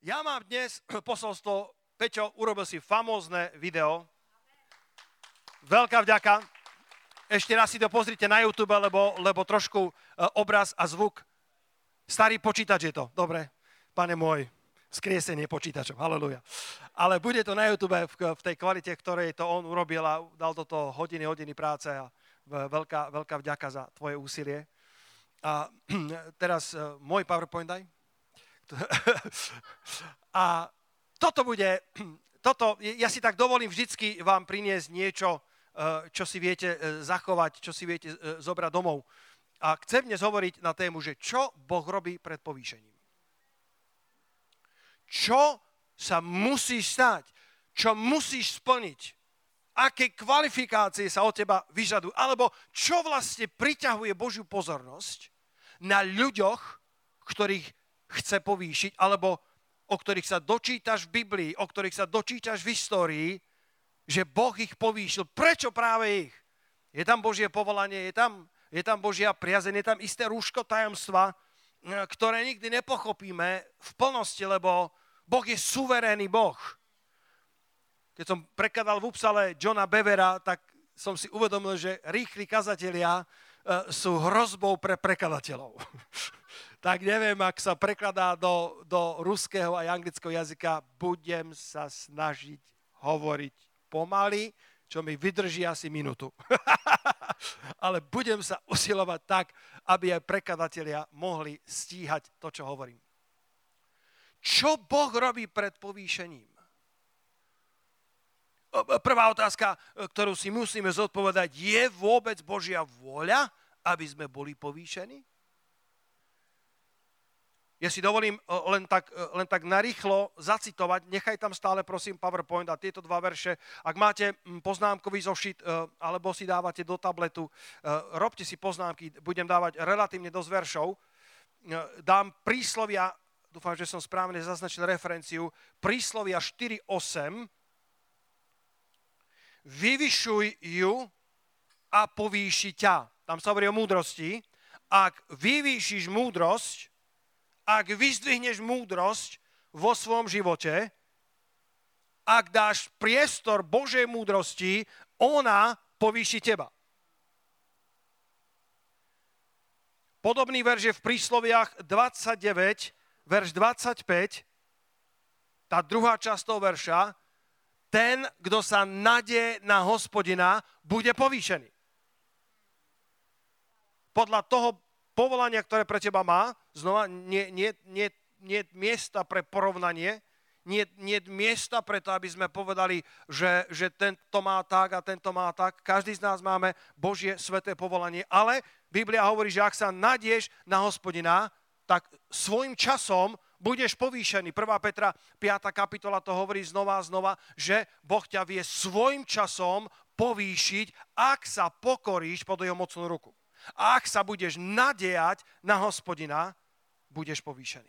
Ja mám dnes posolstvo, Peťo, urobil si famózne video. Veľká vďaka. Ešte raz si to pozrite na YouTube, lebo trošku obraz a zvuk. Starý počítač je to, dobre, pane môj, skriesenie počítačom, haleluja. Ale bude to na YouTube v tej kvalite, ktorej to on urobil a dal do toho hodiny práce a veľká vďaka za tvoje úsilie. A teraz môj PowerPoint daj. A ja si tak dovolím vždycky vám priniesť niečo, čo si viete zachovať, čo si viete zobrať domov. A chcem dnes hovoriť na tému, že čo Boh robí pred povýšením. Čo sa musíš stať, čo musíš splniť, aké kvalifikácie sa od teba vyžadujú, alebo čo vlastne priťahuje Božiu pozornosť na ľuďoch, ktorých chce povýšiť, alebo o ktorých sa dočítaš v Biblii, o ktorých sa dočítaš v histórii, že Boh ich povýšil. Prečo práve ich? Je tam Božie povolanie, je tam Božia priazeň, je tam isté rúško tajomstva, ktoré nikdy nepochopíme v plnosti, lebo Boh je suverénny Boh. Keď som prekladal v Upsale Johna Bevera, tak som si uvedomil, že rýchli kazatelia sú hrozbou pre prekladateľov. Tak neviem, ak sa prekladá do ruského a anglického jazyka, budem sa snažiť hovoriť pomaly, čo mi vydrží asi minútu. Ale budem sa usilovať tak, aby aj prekladatelia mohli stíhať to, čo hovorím. Čo Boh robí pred povýšením? Prvá otázka, ktorú si musíme zodpovedať, je vôbec Božia vôľa, aby sme boli povýšení? Ja si dovolím len tak narýchlo zacitovať, nechaj tam stále prosím PowerPoint a tieto dva verše. Ak máte poznámkový zošit alebo si dávate do tabletu, robte si poznámky, budem dávať relatívne dosť veršov. Dám príslovia, dúfam, že som správne zaznačil referenciu, príslovia 4.8. Vyvyšuj ju a povýši ťa. Tam sa hovorí o múdrosti. Ak vyvýšiš múdrosť, ak vyzdvihneš múdrosť vo svojom živote, ak dáš priestor Božej múdrosti, ona povýši teba. Podobný verš je v prísloviach 29, verš 25, tá druhá časť toho verša, ten, kto sa nadeje na Hospodina, bude povýšený. Podľa toho povolania, ktoré pre teba má, znova, nie miesta pre porovnanie, nie miesta pre to, aby sme povedali, že tento má tak a tento má tak. Každý z nás máme Božie sveté povolanie, ale Biblia hovorí, že ak sa nadieš na Hospodina, tak svojim časom budeš povýšený. 1. Petra 5. kapitola to hovorí znova a znova, že Boh ťa vie svojim časom povýšiť, ak sa pokoríš pod jeho mocnú ruku. A ak sa budeš nadejať na Hospodina, budeš povýšený.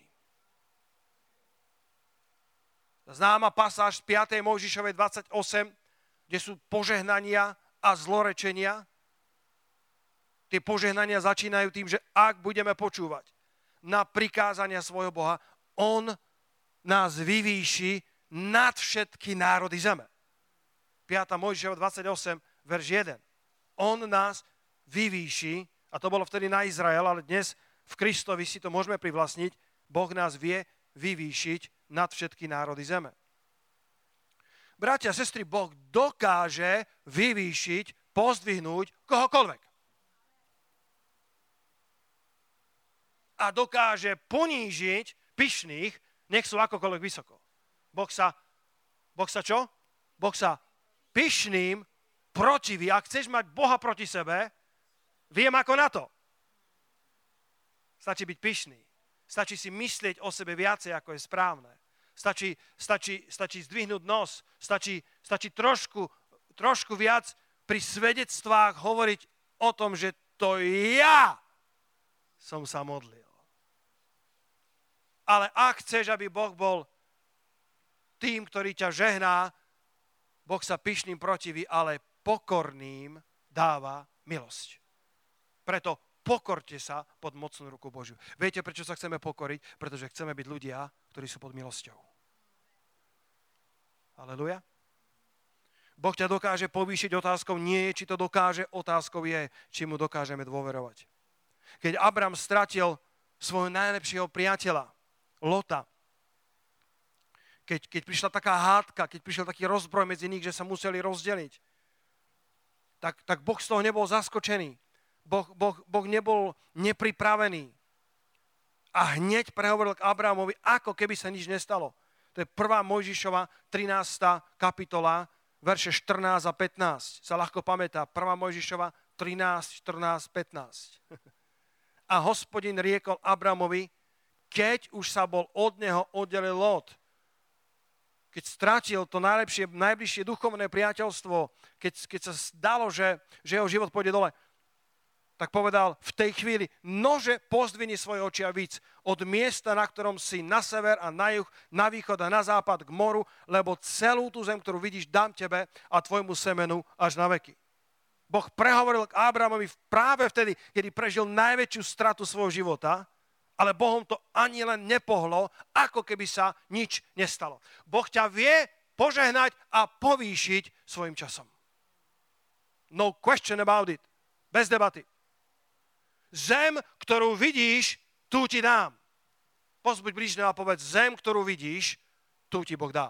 Známa pasáž z 5. Mojžišovej 28, kde sú požehnania a zlorečenia. Tie požehnania začínajú tým, že ak budeme počúvať na prikázania svojho Boha, on nás vyvýši nad všetky národy zeme. 5. Mojžišova 28, verš 1. On nás vyvýši, a to bolo vtedy na Izrael, ale dnes v Kristovi si to môžeme privlastniť, Boh nás vie vyvýšiť nad všetky národy zeme. Bratia a sestry, Boh dokáže vyvýšiť, pozdvihnúť kohokoľvek. A dokáže ponížiť pyšných, nech sú akokoľvek vysoko. Boh sa čo? Boh sa pyšným protiví. Ak chceš mať Boha proti sebe, viem ako na to. Stačí byť pyšný. Stačí si myslieť o sebe viacej, ako je správne. Stačí zdvihnúť nos. Stačí trošku viac pri svedectvách hovoriť o tom, že to ja som sa modlil. Ale ak chceš, aby Boh bol tým, ktorý ťa žehná, Boh sa pyšným protiví, ale pokorným dáva milosť. Preto pokorte sa pod mocnú ruku Božiu. Viete, prečo sa chceme pokoriť? Pretože chceme byť ľudia, ktorí sú pod milosťou. Halleluja. Boh ťa dokáže povýšiť, otázkou nie je, či to dokáže, otázkou je, či mu dokážeme dôverovať. Keď Abram stratil svojho najlepšieho priateľa, Lota, keď prišla taká hádka, keď prišiel taký rozbroj medzi nich, že sa museli rozdeliť, tak Boh z toho nebol zaskočený. Boh nebol nepripravený. A hneď prehovoril k Abrahamovi, ako keby sa nič nestalo. To je 1. Mojžišova 13. kapitola, verše 14 a 15. Sa ľahko pamätá. 1. Mojžišova 13, 14, 15. A Hospodin riekol Abrahamovi, keď už sa bol od neho oddelil Lot, keď stratil to najbližšie duchovné priateľstvo, keď sa zdalo, že jeho život pôjde dole, tak povedal v tej chvíli, nože pozdvini svoje oči a víc od miesta, na ktorom si na sever a na juh, na východ a na západ k moru, lebo celú tú zem, ktorú vidíš, dám tebe a tvojmu semenu až na veky. Boh prehovoril k Abrahamovi práve vtedy, kedy prežil najväčšiu stratu svojho života, ale Bohom to ani len nepohlo, ako keby sa nič nestalo. Boh ťa vie požehnať a povýšiť svojim časom. No question about it. Bez debaty. Zem, ktorú vidíš, tú ti dám. Pozbuď blížneho a povedz, zem, ktorú vidíš, tú ti Boh dá.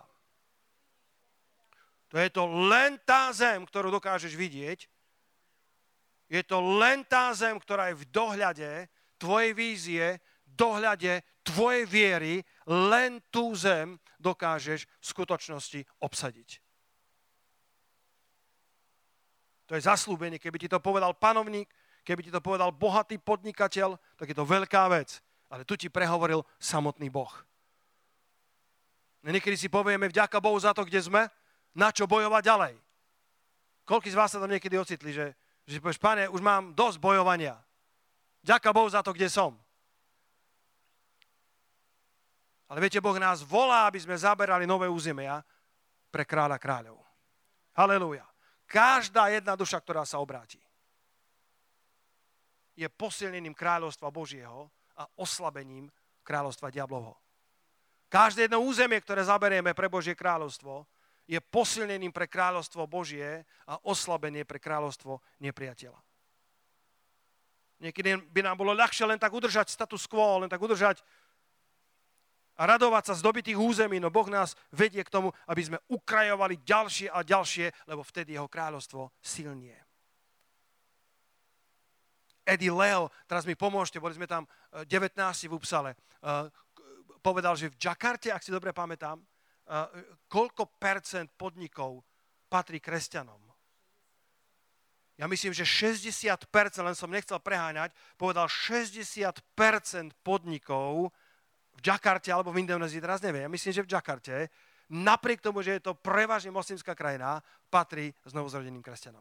To je to len tá zem, ktorú dokážeš vidieť. Je to len tá zem, ktorá je v dohľade tvojej vízie, dohľade tvojej viery, len tú zem dokážeš v skutočnosti obsadiť. To je zasľúbenie, keby ti to povedal panovník, keby ti to povedal bohatý podnikateľ, tak je to veľká vec. Ale tu ti prehovoril samotný Boh. Niekedy si povieme, vďaka Bohu za to, kde sme, na čo bojovať ďalej. Koľký z vás sa tam niekedy ocitli, že si povieš, Pane, už mám dosť bojovania. Vďaka Bohu za to, kde som. Ale viete, Boh nás volá, aby sme zaberali nové územia pre kráľa kráľov. Halelúja. Každá jedna duša, ktorá sa obráti, je posilnením kráľovstva Božieho a oslabením kráľovstva diablovho. Každé jedno územie, ktoré zaberieme pre Božie kráľovstvo, je posilnením pre kráľovstvo Božie a oslabenie pre kráľovstvo nepriateľa. Niekedy by nám bolo ľahšie len tak udržať status quo, len tak udržať a radovať sa z dobitých území, no Boh nás vedie k tomu, aby sme ukrajovali ďalšie a ďalšie, lebo vtedy jeho kráľovstvo silnie. Eddie Leo, teraz mi pomôžte, boli sme tam 19 v Upsale, povedal, že v Jakarte, ak si dobre pamätám, koľko percent podnikov patrí kresťanom. Ja myslím, že 60%, len som nechcel preháňať, povedal 60% podnikov v Jakarte alebo v Indonézii, teraz neviem, ja myslím, že v Jakarte, napriek tomu, že je to prevažne moslimská krajina, patrí znovuzrodeným kresťanom.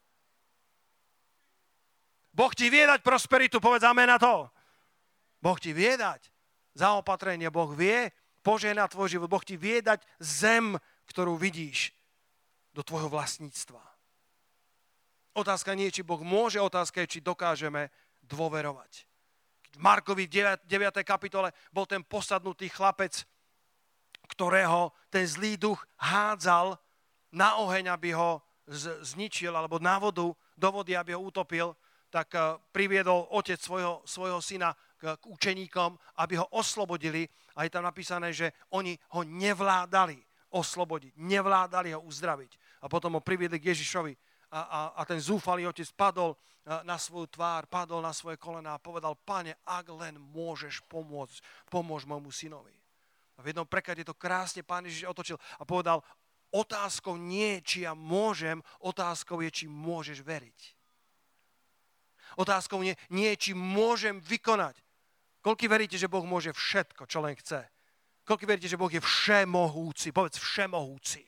Boh ti vie dať prosperitu, povedz amen na to. Boh ti vie dať zaopatrenie, Boh vie požehnať tvoj život, Boh ti vie dať zem, ktorú vidíš do tvojho vlastníctva. Otázka nie je, či Boh môže, otázka je, či dokážeme dôverovať. V Markovi 9. kapitole bol ten posadnutý chlapec, ktorého ten zlý duch hádzal na oheň, aby ho zničil, alebo na vodu, do vody, aby ho utopil, tak priviedol otec svojho syna k učeníkom, aby ho oslobodili. A je tam napísané, že oni ho nevládali oslobodiť, nevládali ho uzdraviť. A potom ho priviedli k Ježišovi a ten zúfalý otec padol na svoju tvár, padol na svoje kolená a povedal, Pane, ak len môžeš pomôcť, pomôž môjmu synovi. A v jednom preklade to krásne Pán Ježiš otočil a povedal, otázkou nie je, či ja môžem, otázkou je, či môžeš veriť. Otázkou nie je, či môžem vykonať. Koľko veríte, že Boh môže všetko, čo len chce? Koľko veríte, že Boh je všemohúci? Povedz všemohúci.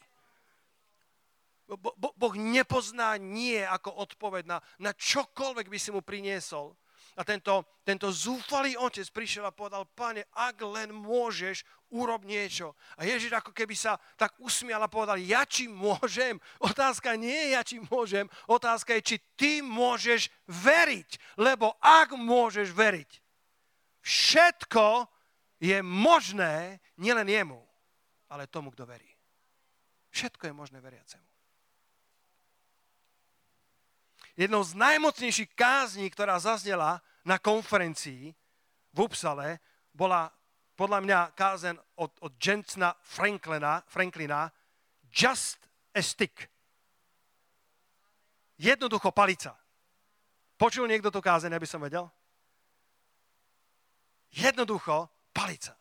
Boh nepozná nie ako odpoveď na čokoľvek by si mu priniesol. A tento zúfalý otec prišiel a povedal, Pane, ak len môžeš, urob niečo. A Ježiš ako keby sa tak usmial a povedal, ja či môžem? Otázka nie je, ja či môžem. Otázka je, či ty môžeš veriť. Lebo ak môžeš veriť, všetko je možné nielen jemu, ale tomu, kto verí. Všetko je možné veriacemu. Jednou z najmocnejších kázní, ktorá zaznela na konferencii v Upsale, bola podľa mňa kázeň od Jensena Franklina Just a Stick. Jednoducho palica. Počul niekto tú kázeň, aby som vedel? Jednoducho palica.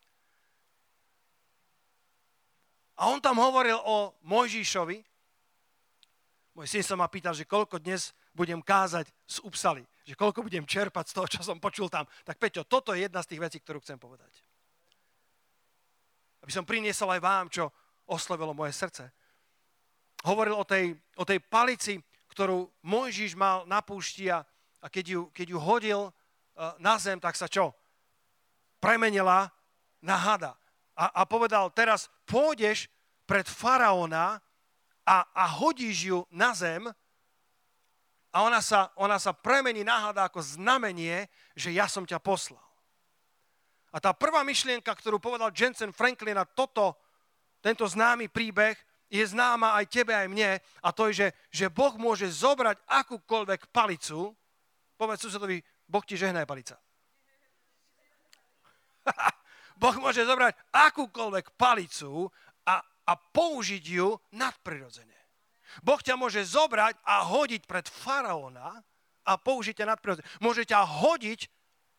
A on tam hovoril o Mojžišovi. Môj syn sa ma pýtal, že koľko dnes budem kázať z Upsaly. Že koľko budem čerpať z toho, čo som počul tam. Tak Peťo, toto je jedna z tých vecí, ktorú chcem povedať. Aby som priniesol aj vám, čo oslovilo moje srdce. Hovoril o tej palici, ktorú Mojžiš mal na púšti a keď ju hodil na zem, tak sa čo? Premenila na hada. A povedal, teraz pôjdeš pred faraóna a hodíš ju na zem a ona sa premení na hada ako znamenie, že ja som ťa poslal. A tá prvá myšlienka, ktorú povedal Jensen Franklin a tento známy príbeh, je známa aj tebe, aj mne, a to je, že Boh môže zobrať akúkoľvek palicu, povedz susedovi, Boh ti žehná palica. Boh môže zobrať akúkoľvek palicu a použiť ju nadprirodzene. Boh ťa môže zobrať a hodiť pred faraóna a použiť ťa nadprirodzene. Môže ťa hodiť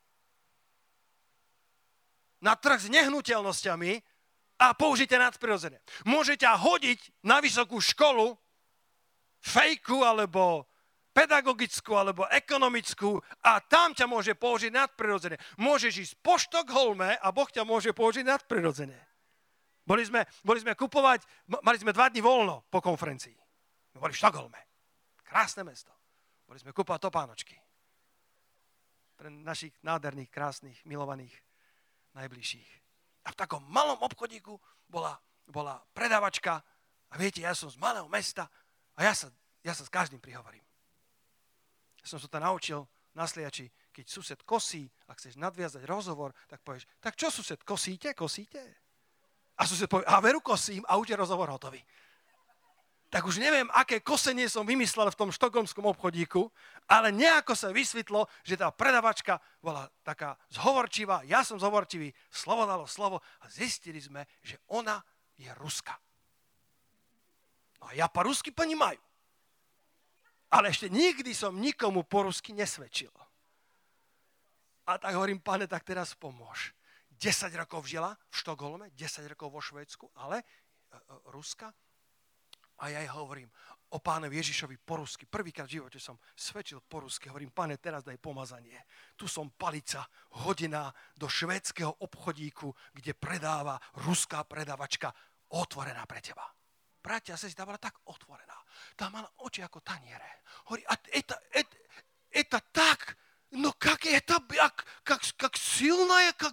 na trh s nehnuteľnosťami a použiť ťa nadprirodzene. Môže ťa hodiť na vysokú školu, fejku alebo pedagogickú alebo ekonomickú a tam ťa môže použiť nadprirodzene. Môžeš ísť po Štokholme a Boh ťa môže použiť nadprirodzene. Boli sme kupovať, mali sme 2 dni voľno po konferencii. My boli v Štokholme. Krásne mesto. Boli sme kupovať topánočky. Pre našich nádherných, krásnych, milovaných, najbližších. A v takom malom obchodíku bola predávačka a viete, ja som z malého mesta a ja sa s každým prihovorím. Ja som sa to naučil na sliači, keď sused kosí a chceš nadviazať rozhovor, tak povieš, tak čo sused, kosíte? A sused povie, a veru kosím a už je rozhovor hotový. Tak už neviem, aké kosenie som vymyslel v tom štokholmskom obchodíku, ale nejako sa vysvetlo, že tá predavačka bola taká zhovorčivá, ja som zhovorčivý, slovo dalo slovo a zistili sme, že ona je Ruska. No a ja po rusky ponímajú. Ale ešte nikdy som nikomu po rusky nesvedčil. A tak hovorím, pane, tak teraz pomôž. 10 rokov žila v Štokholme, 10 rokov vo Švédsku, ale Ruska. A ja jej hovorím o pánovi Ježišovi po rusky. Prvýkrát v živote som svedčil po rusky. Hovorím, pane, teraz daj pomazanie. Tu som palica hodená do švédskeho obchodíku, kde predáva ruská predávačka otvorená pre teba. Bratia, tá bola tak otvorená. Tá mala oči ako taniere. Hovorí, a это так, no как это, как silná je, как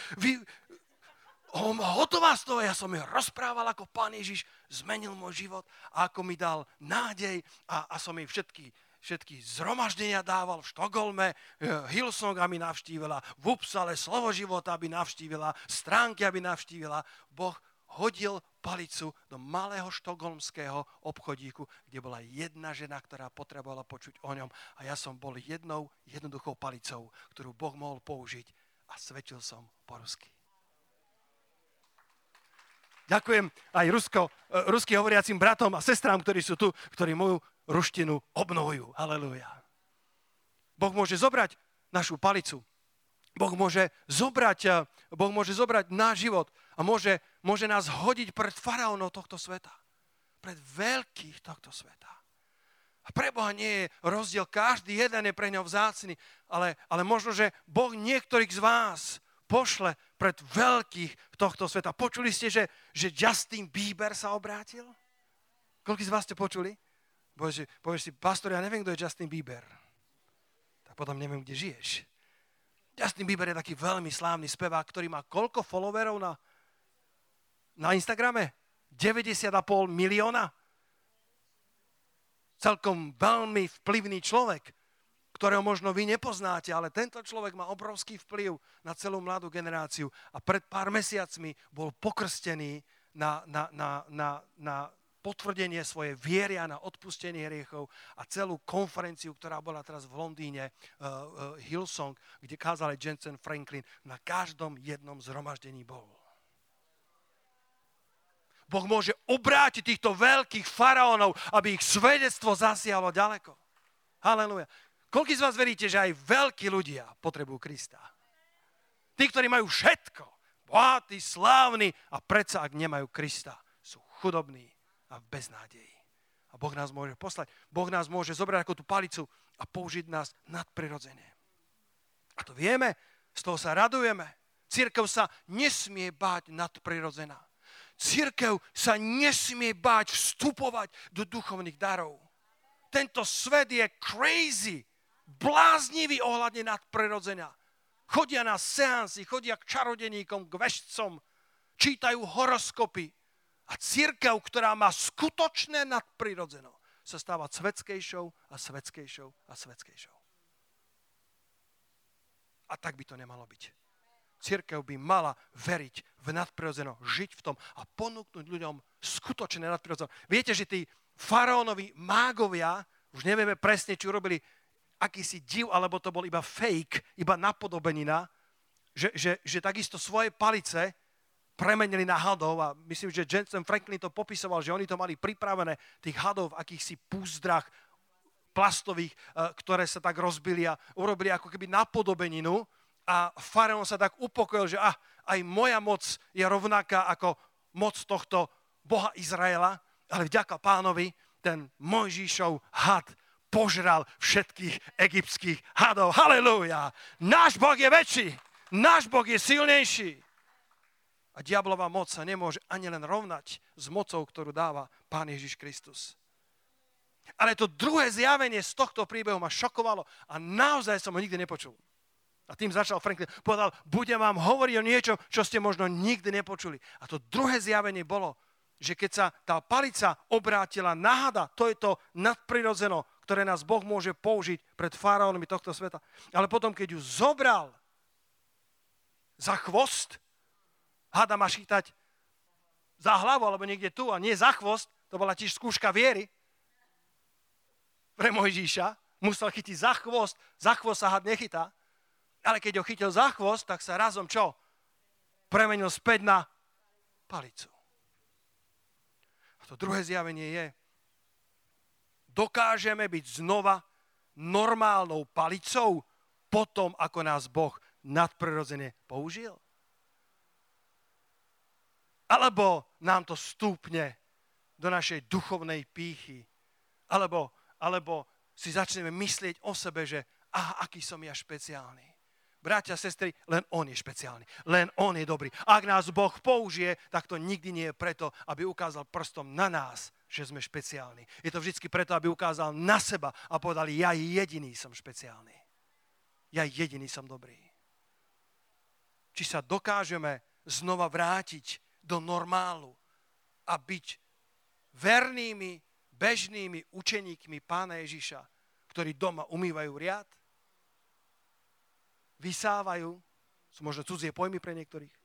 hotová z toho. Ja som jej rozprával, ako Pán Ježiš zmenil môj život a ako mi dal nádej a som jej všetky zhromaždenia dával v Štokholme, Hillsong, aby navštívila, v Upsale, Slovo života, aby navštívila, stránky, aby navštívila. Boh hodil palicu do malého štokholmského obchodíku, kde bola jedna žena, ktorá potrebovala počuť o ňom a ja som bol jednou jednoduchou palicou, ktorú Boh mohol použiť a svedčil som po rusky. Ďakujem aj rusky hovoriacim bratom a sestrám, ktorí sú tu, ktorí moju ruštinu obnovujú. Halelúja. Boh môže zobrať našu palicu. Boh môže zobrať náš život a môže nás hodiť pred faraónov tohto sveta. Pred veľkých tohto sveta. A pre Boha nie je rozdiel. Každý jeden je pre ňo vzácny. Ale možno, že Boh niektorých z vás pošle pred veľkých tohto sveta. Počuli ste, že Justin Bieber sa obrátil? Koľký z vás ste počuli? Povieš si, pastor, ja neviem, kto je Justin Bieber. Tak potom neviem, kde žiješ. Justin Bieber je taký veľmi slávny spevák, ktorý má koľko followerov na Instagrame? 90,5 milióna. Celkom veľmi vplyvný človek, ktorého možno vy nepoznáte, ale tento človek má obrovský vplyv na celú mladú generáciu a pred pár mesiacmi bol pokrstený na potvrdenie svojej viery a na odpustenie hriechov a celú konferenciu, ktorá bola teraz v Londýne, Hillsong, kde kázal aj Jensen Franklin, na každom jednom zhromaždení bol. Boh môže obrátiť týchto veľkých faraónov, aby ich svedectvo zasiahlo ďaleko. Halelúja. Koľko z vás veríte, že aj veľkí ľudia potrebujú Krista? Tí, ktorí majú všetko, bohatí, slávni a predsa, ak nemajú Krista, sú chudobní a v beznádeji. A Boh nás môže poslať. Boh nás môže zobrať ako tú palicu a použiť nás nadprirodzene. A to vieme, z toho sa radujeme. Cirkev sa nesmie báť nadprirodzená. Cirkev sa nesmie báť vstupovať do duchovných darov. Tento svet je crazy, bláznivý ohľadne nadprirodzenia. Chodia na seansy, chodia k čarodeníkom, k vešcom, čítajú horoskopy. A cirkev, ktorá má skutočné nadprirodzeno, sa stáva svetskejšou a svetskejšou a svetskejšou. A tak by to nemalo byť. Cirkev by mala veriť v nadprirodzeno, žiť v tom a ponúknuť ľuďom skutočné nadprirodzeno. Viete, že tí faraónovi mágovia, už nevieme presne, či urobili akýsi div, alebo to bol iba fake, iba napodobenina, že takisto svoje palice premenili na hadov a myslím, že Jensen Franklin to popisoval, že oni to mali pripravené, tých hadov v akýchsi púzdrach plastových, ktoré sa tak rozbili a urobili ako keby napodobeninu a faraón sa tak upokojil, že aj moja moc je rovnaká ako moc tohto Boha Izraela, ale vďaka Pánovi ten Mojžišov had požral všetkých egyptských hadov. Halelúja! Náš Boh je väčší, náš Boh je silnejší. A diablová moc sa nemôže ani len rovnať s mocou, ktorú dáva Pán Ježiš Kristus. Ale to druhé zjavenie z tohto príbehu ma šokovalo a naozaj som ho nikdy nepočul. A tým začal Franklin. Povedal, budem vám hovoriť o niečom, čo ste možno nikdy nepočuli. A to druhé zjavenie bolo, že keď sa tá palica obrátila na hada, to je to nadprirodzeno, ktoré nás Boh môže použiť pred faraónmi tohto sveta. Ale potom, keď ju zobral za chvost, hada má chytať za hlavu, alebo niekde tu, a nie za chvost, to bola tiež skúška viery pre Mojžiša, musel chytiť za chvost sa had nechytá, ale keď ho chytil za chvost, tak sa razom čo? Premenil späť na palicu. A to druhé zjavenie je, dokážeme byť znova normálnou palicou potom, ako nás Boh nadprirodzene použil? Alebo nám to stúpne do našej duchovnej pýchy? Alebo si začneme myslieť o sebe, že aký som ja špeciálny. Bratia, sestry, len on je špeciálny. Len on je dobrý. Ak nás Boh použije, tak to nikdy nie je preto, aby ukázal prstom na nás, že sme špeciálni. Je to vždy preto, aby ukázal na seba a povedal, ja jediný som špeciálny. Ja jediný som dobrý. Či sa dokážeme znova vrátiť do normálu a byť vernými, bežnými učeníkmi Pána Ježiša, ktorí doma umývajú riad, vysávajú, sú možno cudzie pojmy pre niektorých.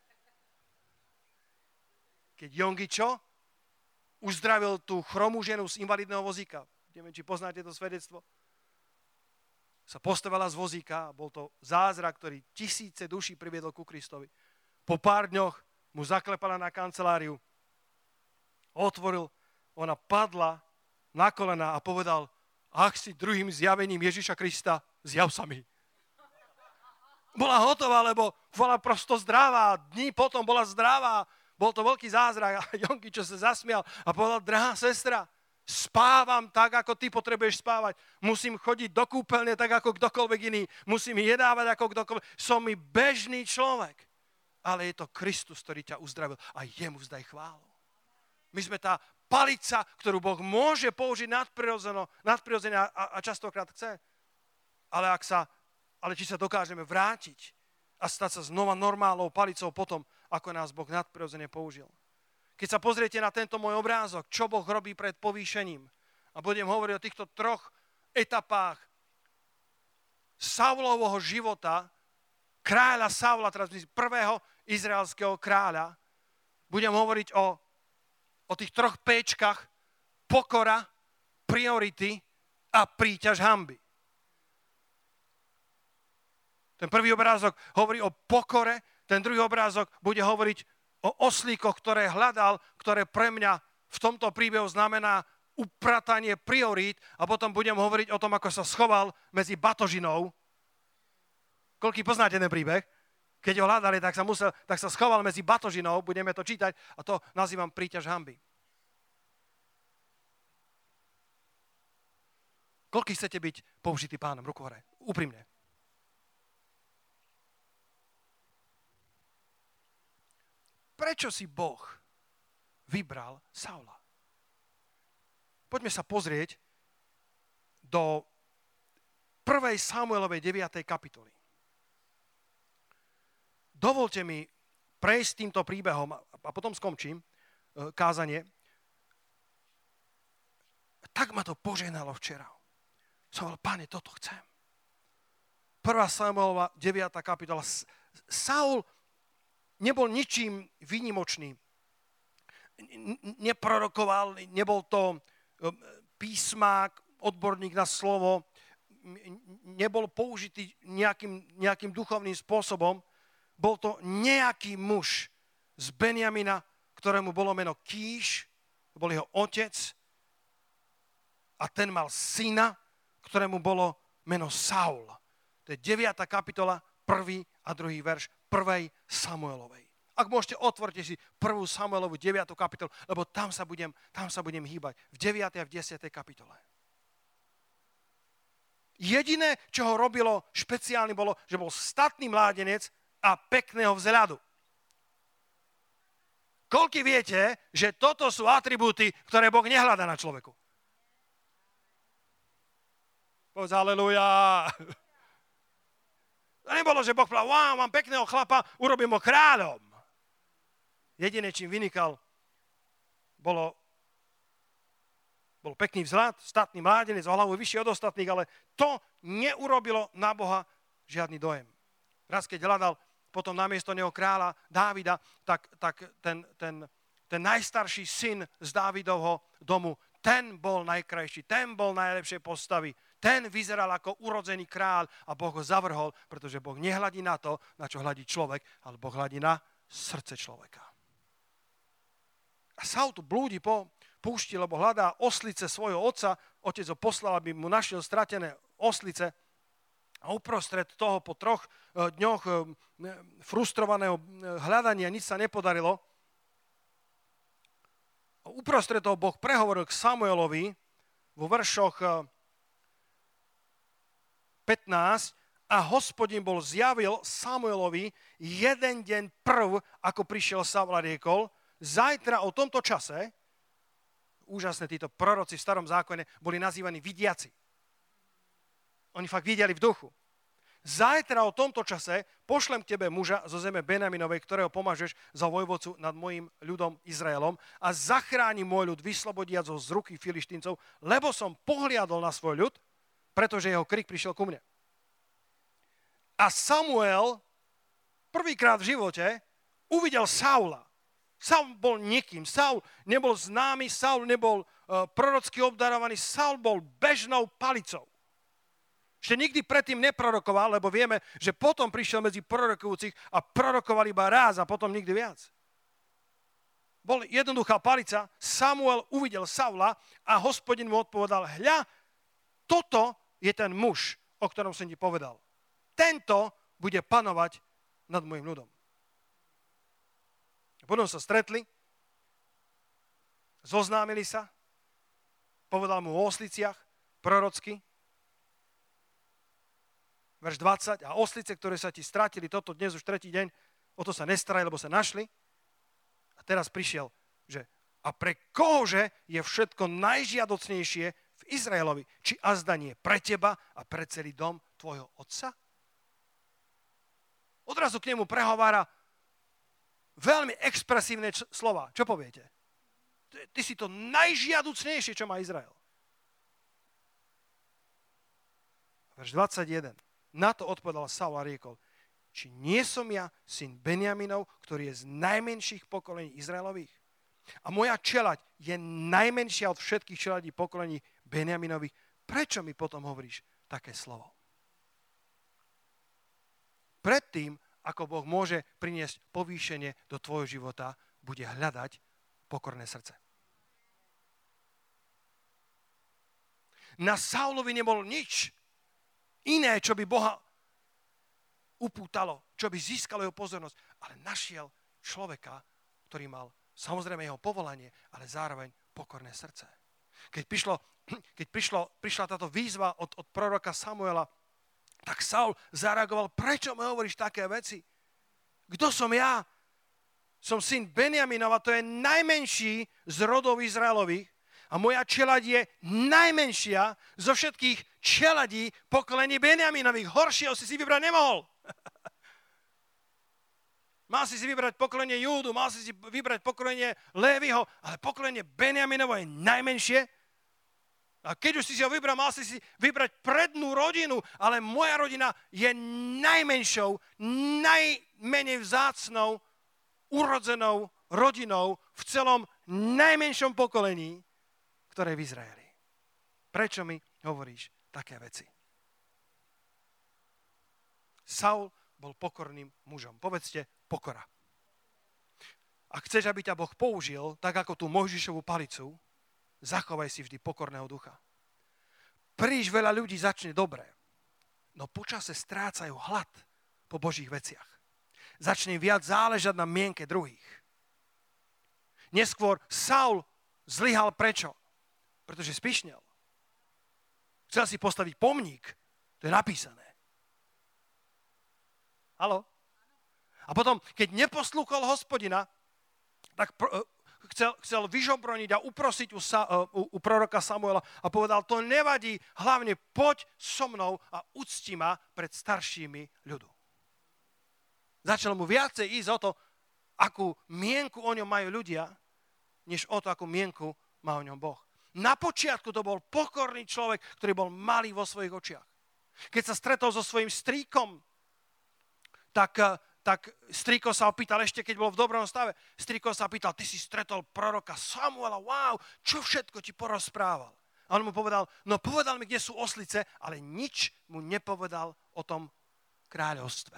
Keď Yonggi Cho uzdravil tú chromú ženu z invalidného vozíka, neviem, či poznáte to svedectvo, sa postavila z vozíka a bol to zázrak, ktorý tisíce duší priviedol ku Kristovi. Po pár dňoch mu zaklepala na kanceláriu, otvoril, ona padla na kolena a povedal, ak si druhým zjavením Ježiša Krista, zjav sa mi. Bola hotová, lebo bola prosto zdravá. Dní potom bola zdravá. Bol to veľký zázrak. A Yonggi Cho sa zasmial a povedal, drahá sestra, spávam tak, ako ty potrebuješ spávať. Musím chodiť do kúpeľne tak, ako kdokoľvek iný. Musím jedávať ako kdokoľvek. Som i bežný človek. Ale je to Kristus, ktorý ťa uzdravil. A jemu vzdaj chválu. My sme tá palica, ktorú Boh môže použiť nadprirodzene a častokrát chce. Ale či sa dokážeme vrátiť a stať sa znova normálnou palicou potom, ako nás Boh nadprirodzene použil. Keď sa pozriete na tento môj obrázok, čo Boh robí pred povýšením, a budem hovoriť o týchto troch etapách Saulovho života, kráľa Saula, teraz prvého izraelského kráľa, budem hovoriť o tých 3 péčkach: pokora, priority a príťaž hanby. Ten prvý obrázok hovorí o pokore, ten druhý obrázok bude hovoriť o oslíkoch, ktoré hľadal, ktoré pre mňa v tomto príbehu znamená upratanie priorít, a potom budem hovoriť o tom, ako sa schoval medzi batožinou. Koľký poznáte ten príbeh? Keď ho hľadali, tak sa schoval medzi batožinou, budeme to čítať, a to nazývam príťaž hanby. Koľký chcete byť použitý Pánom? Ruku hore. Úprimne. Prečo si Boh vybral Saula? Poďme sa pozrieť do 1. Samuelovej 9. kapitoly. Dovolte mi prejsť týmto príbehom a potom skončím kázanie. Tak ma to požehnalo včera. Som hovoril: Pane, toto chcem. 1. Samuelova 9. kapitola. Saul nebol ničím výnimočný. Neprorokoval, nebol to písmák, odborník na slovo, nebol použitý nejakým duchovným spôsobom. Bol to nejaký muž z Benjamina, ktorému bolo meno Kíš, to bol jeho otec, a ten mal syna, ktorému bolo meno Saul. To je 9. kapitola, 1. a 2. verš 1. Samuelovej. Ak môžete, otvorte si 1. Samuelovu 9. kapitolu, lebo tam sa budem hýbať. V 9. a v 10. kapitole. Jediné, čo ho robilo špeciálne, bolo, že bol statný mládenec a pekného vzhľadu. Koľko viete, že toto sú atribúty, ktoré Boh nehľadá na človeku? Povedz haleluja. To nebolo, že Boh povedal: wow, mám pekného chlapa, urobím ho kráľom. Jediné, čím vynikal, bol pekný vzhľad, statný mládenec, o hlavu vyšší od ostatných, ale to neurobilo na Boha žiadny dojem. Raz, keď hľadal potom namiesto neho kráľa Dávida, tak ten najstarší syn z Dávidovho domu, ten bol najkrajší, ten bol najlepšej postavy, ten vyzeral ako urodzený kráľ, a Boh ho zavrhol, pretože Boh nehľadí na to, na čo hľadí človek, ale Boh hľadí na srdce človeka. A Saul tu blúdi po púšti, lebo hľadá oslice svojho otca. Otec ho poslal, aby mu našiel stratené oslice. A uprostred toho po 3 dňoch frustrovaného hľadania nič sa nepodarilo. Uprostred toho Boh prehovoril k Samuelovi vo veršoch 15: a Hospodin bol zjavil Samuelovi jeden deň prv, ako prišiel Saul, a riekol: zajtra o tomto čase, úžasné, títo proroci v starom zákone boli nazývaní vidiaci. Oni fakt videli v duchu. Zajtra o tomto čase pošlem k tebe muža zo zeme Benjaminovej, ktorého pomážeš za vojvodcu nad mojim ľudom Izraelom, a zachráni môj ľud, vyslobodiac ho z ruky Filištíncov, lebo som pohliadol na svoj ľud, pretože jeho krik prišiel ku mne. A Samuel prvýkrát v živote uvidel Saula. Saul bol nikým, Saul nebol známy, Saul nebol prorocky obdarovaný, Saul bol bežnou palicou. Ešte nikdy predtým neprorokoval, lebo vieme, že potom prišiel medzi prorokujúcich a prorokoval iba raz a potom nikdy viac. Bol jednoduchá palica, Samuel uvidel Saula a Hospodin mu odpovedal: hľa, toto je ten muž, o ktorom som ti povedal. Tento bude panovať nad môjim ľudom. Potom sa stretli, zoznámili sa, povedal mu o osliciach, prorocky, verš 20, a oslice, ktoré sa ti stratili, toto dnes už 3. deň, o to sa nestaraj, lebo sa našli. A teraz prišiel, že a pre kohože je všetko najžiadocnejšie v Izraelovi, či azda nie pre teba a pre celý dom tvojho otca? Odrazu k nemu prehovára veľmi expresívne slova. Čo poviete? Ty si to najžiaducnejšie, čo má Izrael. Verš 21. Na to odpovedal Saul a riekol: či nie som ja syn Benjaminov, ktorý je z najmenších pokolení Izraelových? A moja čeľaď je najmenšia od všetkých čeľadí pokolení Benjaminových. Prečo mi potom hovoríš také slovo? Predtým, ako Boh môže priniesť povýšenie do tvojho života, bude hľadať pokorné srdce. Na Saulovi nebolo nič iné, čo by Boha upútalo, čo by získalo jeho pozornosť, ale našiel človeka, ktorý mal samozrejme jeho povolanie, ale zároveň pokorné srdce. Keď prišla táto výzva od proroka Samuela, tak Saul zareagoval, prečo mi hovoríš také veci? Kto som ja? Som syn Benjaminova, to je najmenší z rodov Izraelových a moja čeľaď je najmenšia zo všetkých čeľadí pokolení Benjaminových. Horšieho si vybrať nemohol. Mal si vybrať pokolenie Júdu, mal si vybrať pokolenie Léviho, ale pokolenie Benjaminovo je najmenšie. A keď už si ho vybral, mal si vybrať prednú rodinu, ale moja rodina je najmenšou, najmenej vzácnou, urodzenou rodinou v celom najmenšom pokolení, ktoré je v Izraeli. Prečo mi hovoríš také veci? Saul bol pokorným mužom. Povedzte, pokora. Ak chceš, aby ťa Boh použil, tak ako tú Mojžišovú palicu, zachovaj si vždy pokorného ducha. Príliš veľa ľudí začne dobre, no počase strácajú hlad po Božích veciach. Začne viac záležať na mienke druhých. Neskôr Saul zlyhal prečo? Pretože spišnel. Chcel si postaviť pomník, to je napísané. Haló? A potom, keď neposlúchol Hospodina, tak chcel vyžobroniť a uprosiť u proroka Samuela a povedal, to nevadí, hlavne poď so mnou a ucti ma pred staršími ľudu. Začal mu viacej ísť o to, akú mienku o ňom majú ľudia, než o to, akú mienku má o ňom Boh. Na počiatku to bol pokorný človek, ktorý bol malý vo svojich očiach. Keď sa stretol so svojím strýkom, tak strýko sa opýtal, ešte keď bol v dobrom stave, strýko sa opýtal, ty si stretol proroka Samuela, wow, čo všetko ti porozprával? A on mu povedal, no povedal mi, kde sú oslice, ale nič mu nepovedal o tom kráľovstve.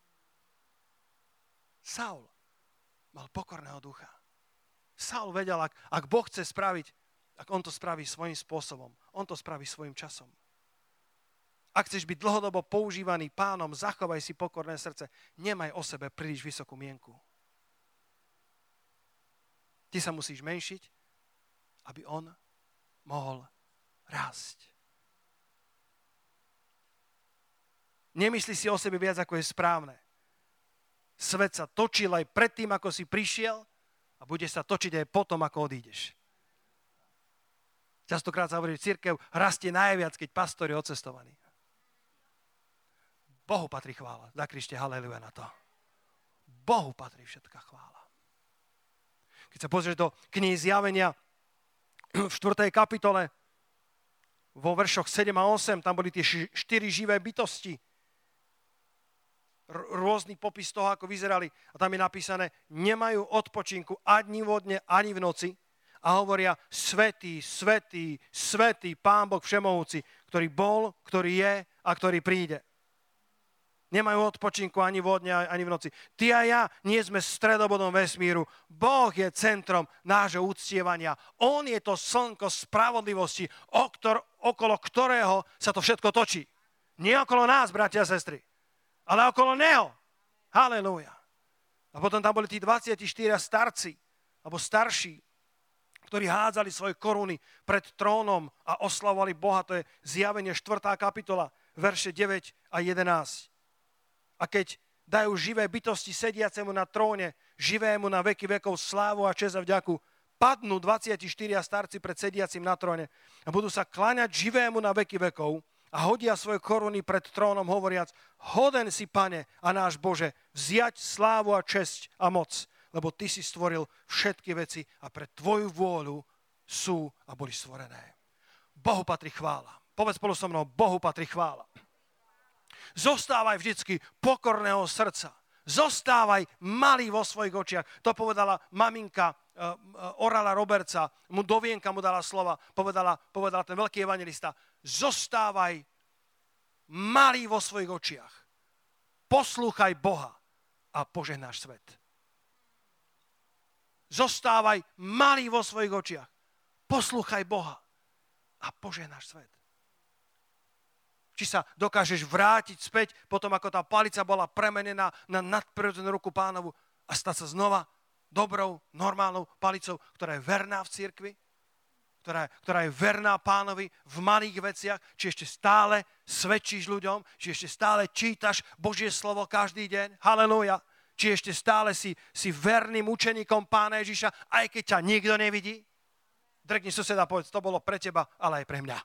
Saul mal pokorného ducha. Saul vedel, ak Boh chce spraviť, ak on to spraví svojím spôsobom, on to spraví svojím časom. Ak chceš byť dlhodobo používaný Pánom, zachovaj si pokorné srdce. Nemaj o sebe príliš vysokú mienku. Ty sa musíš menšiť, aby on mohol rásť. Nemyslí si o sebe viac, ako je správne. Svet sa točil aj predtým, ako si prišiel a bude sa točiť aj potom, ako odídeš. Častokrát sa hovorí, že cirkev rastie najviac, keď pastor je odcestovaný. Bohu patrí chvála. Zakričte haleluja na to. Bohu patrí všetká chvála. Keď sa pozrieš do knihy Zjavenia v 4. kapitole, vo veršoch 7 a 8, tam boli tie 4 živé bytosti. Rôzny popis toho, ako vyzerali. A tam je napísané, nemajú odpočinku ani vo dne, ani v noci. A hovoria, svätý, svätý, svätý Pán Boh všemohúci, ktorý bol, ktorý je a ktorý príde. Nemajú odpočinku ani vo dne, ani v noci. Ty a ja nie sme stredobodom vesmíru. Boh je centrom nášho uctievania. On je to slnko spravodlivosti, okolo ktorého sa to všetko točí. Nie okolo nás, bratia a sestry, ale okolo Neho. Halelúja. A potom tam boli tí 24 starci, alebo starší, ktorí hádzali svoje koruny pred trónom a oslavovali Boha. To je Zjavenie 4. kapitola, verše 9 a 11. A keď dajú živé bytosti sediacemu na tróne, živému na veky vekov slávu a česť a vďaku, padnú 24 starci pred sediacim na tróne a budú sa kláňať živému na veky vekov a hodia svoje koruny pred trónom, hovoriac, hoden si, Pane a náš Bože, vziať slávu a česť a moc, lebo Ty si stvoril všetky veci a pre Tvoju vôľu sú a boli stvorené. Bohu patrí chvála. Povedz spolu so mnou, Bohu patrí chvála. Zostávaj vždycky pokorného srdca. Zostávaj malý vo svojich očiach. To povedala maminka Orala Robertsa. Dovienka mu dala slova. Povedala ten veľký evangelista. Zostávaj malý vo svojich očiach. Poslúchaj Boha a požehnáš svet. Zostávaj malý vo svojich očiach. Poslúchaj Boha a požehnáš svet. Či sa dokážeš vrátiť späť potom, ako tá palica bola premenená na nadprirodzenú ruku Pánovu a stať sa znova dobrou, normálnou palicou, ktorá je verná v cirkvi, ktorá je verná Pánovi v malých veciach, či ešte stále svedčíš ľuďom, či ešte stále čítaš Božie slovo každý deň. Halelúja. Či ešte stále si verným učeníkom Pána Ježiša, aj keď ťa nikto nevidí. Drkni suseda a povedz, to bolo pre teba, ale aj pre mňa.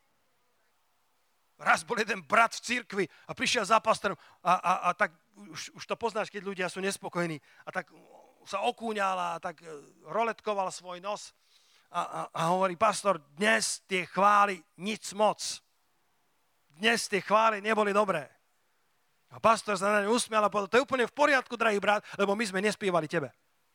Raz bol jeden brat v cirkvi a prišiel za pastorom a tak už to poznáš, keď ľudia sú nespokojní a tak sa okúňal a tak roletkoval svoj nos a hovorí, pastor, dnes tie chvály nic moc. Dnes tie chvály neboli dobré. A pastor sa na ňu usmial a povedal, to je úplne v poriadku, drahý brat, lebo my sme nespievali tebe.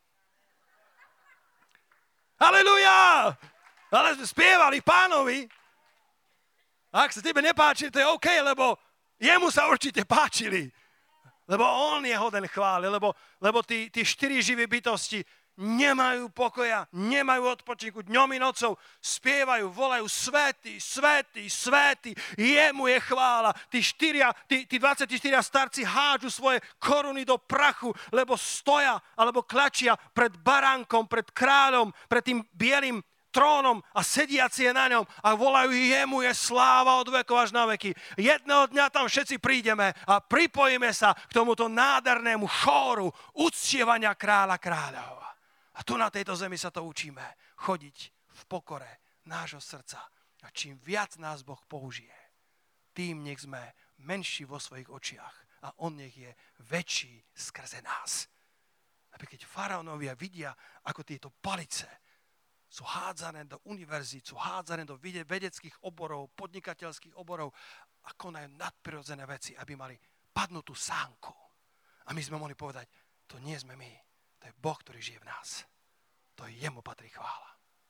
Halelujá! Ale sme spievali Pánovi. A ak sa tebe nepáči, to je OK, lebo jemu sa určite páčili. Lebo on je hoden chvály, lebo tí štyri živé bytosti nemajú pokoja, nemajú odpočinku dňom i nocou, spievajú, volajú svätý, svätý, svätý, jemu je chvála. Tí 24 starci hádžu svoje koruny do prachu, lebo stoja alebo klačia pred baránkom, pred kráľom, pred tým bielým trónom a sediaci je na ňom a volajú, jemu je sláva od vekov až na veky. Jedného dňa tam všetci prídeme a pripojíme sa k tomuto nádhernému chóru uctievania kráľa kráľov. A tu na tejto zemi sa to učíme. Chodiť v pokore nášho srdca. A čím viac nás Boh použije, tým nech sme menší vo svojich očiach a on nech je väčší skrze nás. Aby keď faraónovia vidia, ako tieto palice sú hádzané do univerzít, sú hádzané do vedeckých oborov, podnikateľských oborov a konajú nadprirodzené veci, aby mali padnutú sánku. A my sme mohli povedať, to nie sme my, to je Boh, ktorý žije v nás. To jemu patrí chvála.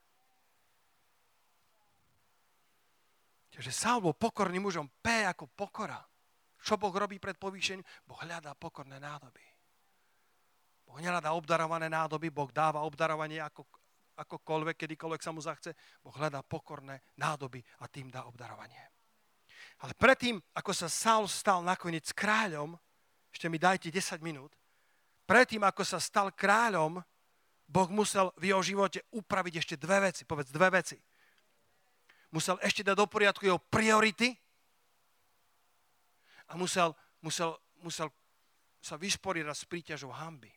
Takže Saul bol pokorným mužom, P ako pokora. Čo Boh robí pred povýšením? Boh hľadá pokorné nádoby. Boh nehľadá obdarované nádoby, Boh dáva obdarovanie akokoľvek, kedykoľvek sa mu zachce. Boh hľadá pokorné nádoby a tým dá obdarovanie. Ale predtým, ako sa Saul stal nakoniec kráľom, ešte mi dajte 10 minút, predtým, ako sa stal kráľom, Boh musel v jeho živote upraviť ešte dve veci. Povedz dve veci. Musel ešte dať do poriadku jeho priority a musel sa vysporiadať s príťažou hanby.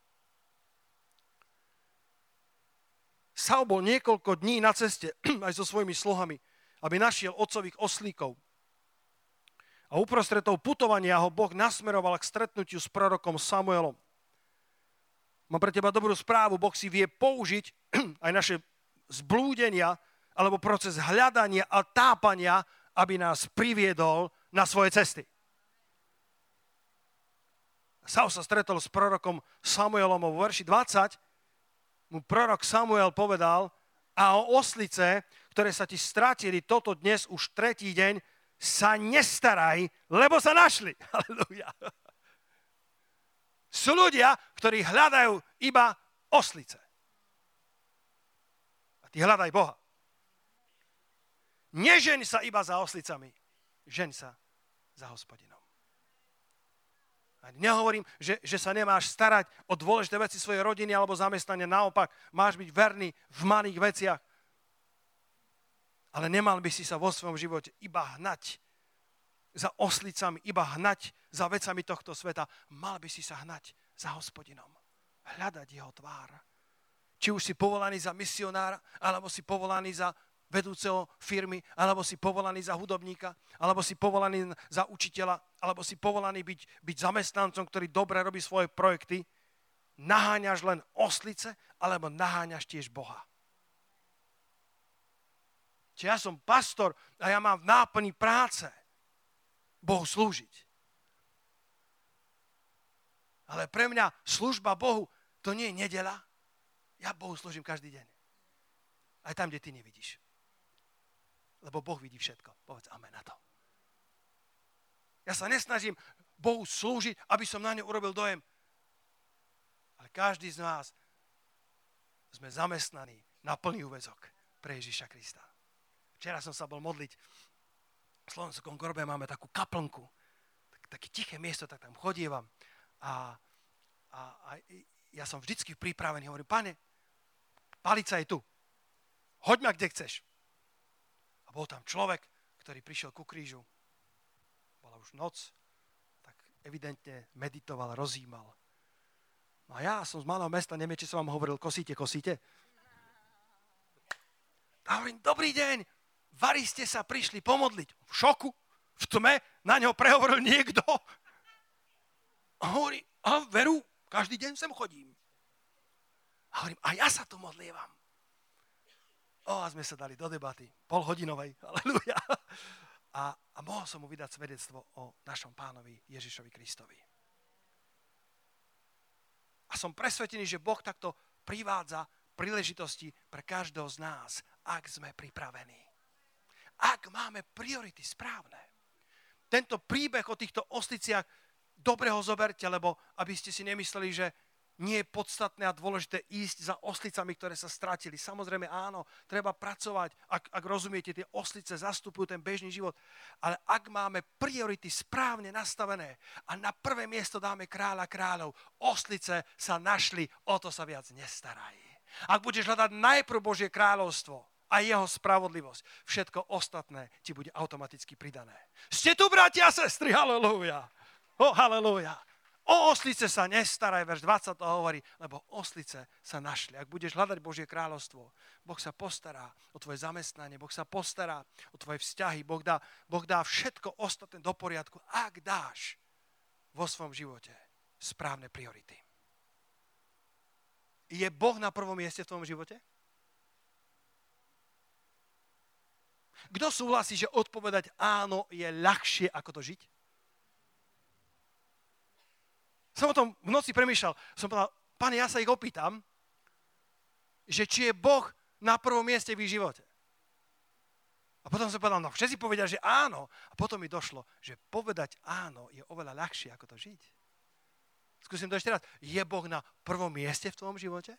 Saul bol niekoľko dní na ceste aj so svojimi sluhami, aby našiel otcových oslíkov. A uprostred toho putovania ho Boh nasmeroval k stretnutiu s prorokom Samuelom. Mám pre teba dobrú správu, Boh si vie použiť aj naše zblúdenia alebo proces hľadania a tápania, aby nás priviedol na svoje cesty. Saul sa stretol s prorokom Samuelom vo verši 20. Mu prorok Samuel povedal, a o oslice, ktoré sa ti strátili toto dnes už tretí deň, sa nestaraj, lebo sa našli. Halelúja. Sú ľudia, ktorí hľadajú iba oslice. A ty hľadaj Boha. Nežeň sa iba za oslicami, žeň sa za Hospodinom. A nehovorím, že sa nemáš starať o dôležité veci svojej rodiny alebo zamestnania. Naopak, máš byť verný v malých veciach. Ale nemal by si sa vo svojom živote iba hnať za oslicami, iba hnať za vecami tohto sveta. Mal by si sa hnať za Hospodinom. Hľadať jeho tvár. Či už si povolaný za misionára, alebo si povolaný za vedúceho firmy, alebo si povolaný za hudobníka, alebo si povolaný za učiteľa, alebo si povolaný byť zamestnancom, ktorý dobre robí svoje projekty, naháňaš len oslice, alebo naháňaš tiež Boha. Čiže ja som pastor a ja mám v náplni práce Bohu slúžiť. Ale pre mňa služba Bohu, to nie je nedeľa. Ja Bohu slúžim každý deň. Aj tam, kde ty nevidíš. Lebo Boh vidí všetko. Povedz amen na to. Ja sa nesnažím Bohu slúžiť, aby som na ňu urobil dojem. Ale každý z nás sme zamestnaní na plný úväzok pre Ježiša Krista. Včera som sa bol modliť. V Slovenskom Gorbe máme takú kaplnku. Také tiché miesto, tak tam chodievam. A ja som vždycky pripravený. Hovorím, Pane, palica je tu. Hoď ma, kde chceš. A bol tam človek, ktorý prišiel ku krížu. Bola už noc, tak evidentne meditoval, rozímal. No a ja som z malého mesta, neviem, či som vám hovoril, kosíte. A hovorím, dobrý deň, vari ste sa prišli pomodliť. V šoku, v tme, na ňo prehovoril niekto. A hovorí, a veru, každý deň sem chodím. A hovorím, a ja sa tu modlievam. A sme sa dali do debaty, polhodinovej, aleluja. A mohol som mu vydať svedectvo o našom pánovi Ježišovi Kristovi. A som presvetený, že Boh takto privádza príležitosti pre každého z nás, ak sme pripravení. Ak máme priority správne. Tento príbeh o týchto osliciach dobre ho zoberte, lebo aby ste si nemysleli, že nie je podstatné a dôležité ísť za oslicami, ktoré sa stratili. Samozrejme áno, treba pracovať, ak rozumiete, tie oslice zastupujú ten bežný život. Ale ak máme priority správne nastavené a na prvé miesto dáme kráľa kráľov, oslice sa našli, o to sa viac nestaraj. Ak budeš hľadať najprv Božie kráľovstvo a jeho spravodlivosť, všetko ostatné ti bude automaticky pridané. Ste tu, bratia a sestry, halelúja. Halelúja. O oslice sa nestaraj, verš 20 to hovorí, lebo oslice sa našli. Ak budeš hľadať Božie kráľovstvo, Boh sa postará o tvoje zamestnanie, Boh sa postará o tvoje vzťahy, Boh dá všetko ostatné do poriadku, ak dáš vo svojom živote správne priority. Je Boh na prvom mieste v tvojom živote? Kto súhlasí, že odpovedať áno je ľahšie, ako to žiť? Som o tom v noci premýšľal. Som povedal, Pane, ja sa ich opýtam, že či je Boh na prvom mieste v ich živote. A potom som povedal, no všetci povedia, že áno. A potom mi došlo, že povedať áno je oveľa ľahšie, ako to žiť. Skúsim to ešte raz. Je Boh na prvom mieste v tvojom živote?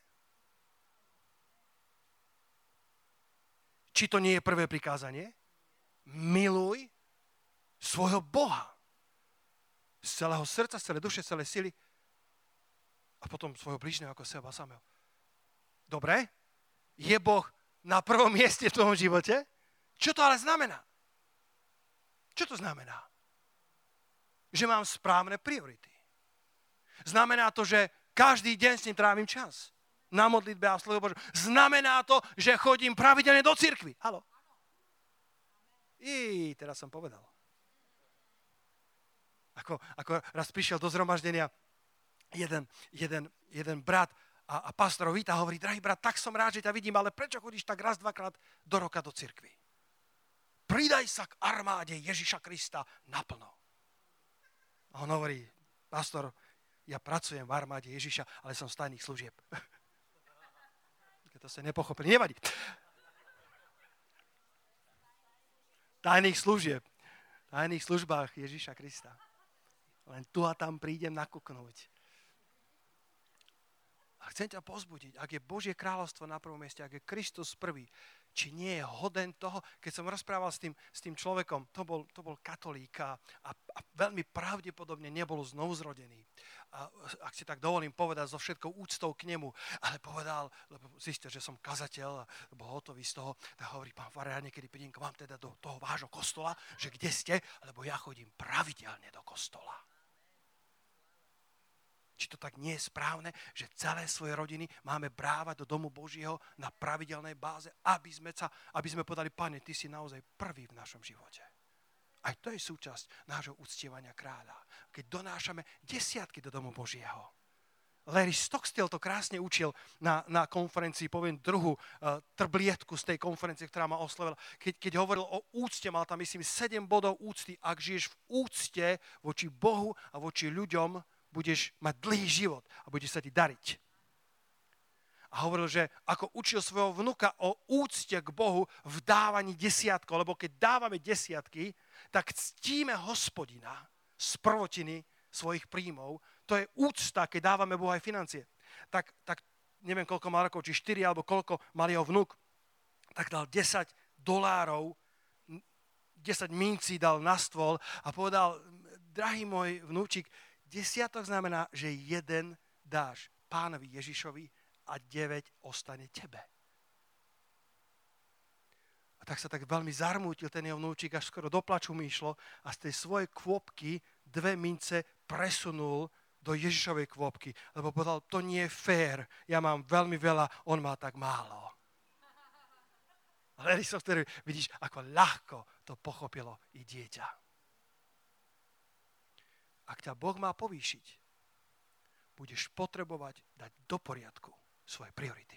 Či to nie je prvé prikázanie? Miluj svojho Boha. Z celého srdca, z celej duše, z celej sily a potom svojho blížneho ako seba samého. Dobre? Je Boh na prvom mieste v tvojom živote? Čo to ale znamená? Čo to znamená? Že mám správne priority. Znamená to, že každý deň s ním trávim čas. Na modlitbe a v slove Božom. Znamená to, že chodím pravidelne do cirkvi. Haló? Teraz som povedal. Ako raz prišiel do zhromaždenia jeden brat a pastorov víta, hovorí, drahý brat, tak som rád, že ťa vidím, ale prečo chodíš tak raz, dvakrát do roka do cirkvi? Pridaj sa k armáde Ježiša Krista naplno. A on hovorí, pastor, ja pracujem v armáde Ježiša, ale som z tajných služieb. Keď to ste nepochopili, nevadí. Tajných službách Ježiša Krista. Len tu a tam prídem nakúknúť. A chcem ťa pozbudiť, ak je Božie kráľovstvo na prvom mieste, ak je Kristus prvý, či nie je hoden toho, keď som rozprával s tým človekom, to bol katolík a veľmi pravdepodobne nebol znovuzrodený. A ak si tak dovolím povedať so všetkou úctou k nemu, ale povedal, lebo zistil, že som kazateľ a bol hotový z toho, tak hovorí, pán farár, niekedy prídem k vám teda do toho vášho kostola, že kde ste, lebo ja chodím pravidelne do kostola. Či to tak nie je správne, že celé svoje rodiny máme brávať do domu Božieho na pravidelnej báze, aby sme povedali, Pane, ty si naozaj prvý v našom živote. Aj to je súčasť nášho uctievania kráľa. Keď donášame desiatky do domu Božieho. Larry Stockstill to krásne učil na konferencii, poviem druhú trblietku z tej konferencie, ktorá ma oslovila. Keď hovoril o úcte, mal tam myslím 7 bodov úcty. Ak žiješ v úcte voči Bohu a voči ľuďom, budeš mať dlhý život a bude sa ti dariť. A hovoril, že ako učil svojho vnuka o úcte k Bohu v dávaní desiatkov, lebo keď dávame desiatky, tak ctíme Hospodina z prvotiny svojich príjmov. To je úcta, keď dávame Bohu aj financie. Tak neviem, koľko mal rokov, či 4 alebo koľko mal jeho vnuk, tak dal $10, 10 mincí dal na stôl a povedal, drahý môj vnúčik, desiatok znamená, že 1 dáš Pánovi Ježišovi a 9 ostane tebe. A tak sa tak veľmi zarmútil ten jeho vnúčik, až skoro do plaču mi išlo a z tej svojej kôpky 2 mince presunul do Ježišovej kôpky, lebo povedal, to nie je fér, ja mám veľmi veľa, on má tak málo. Ale vidíš, ako ľahko to pochopilo i dieťa. Ak ťa Boh má povýšiť, budeš potrebovať dať do poriadku svoje priority.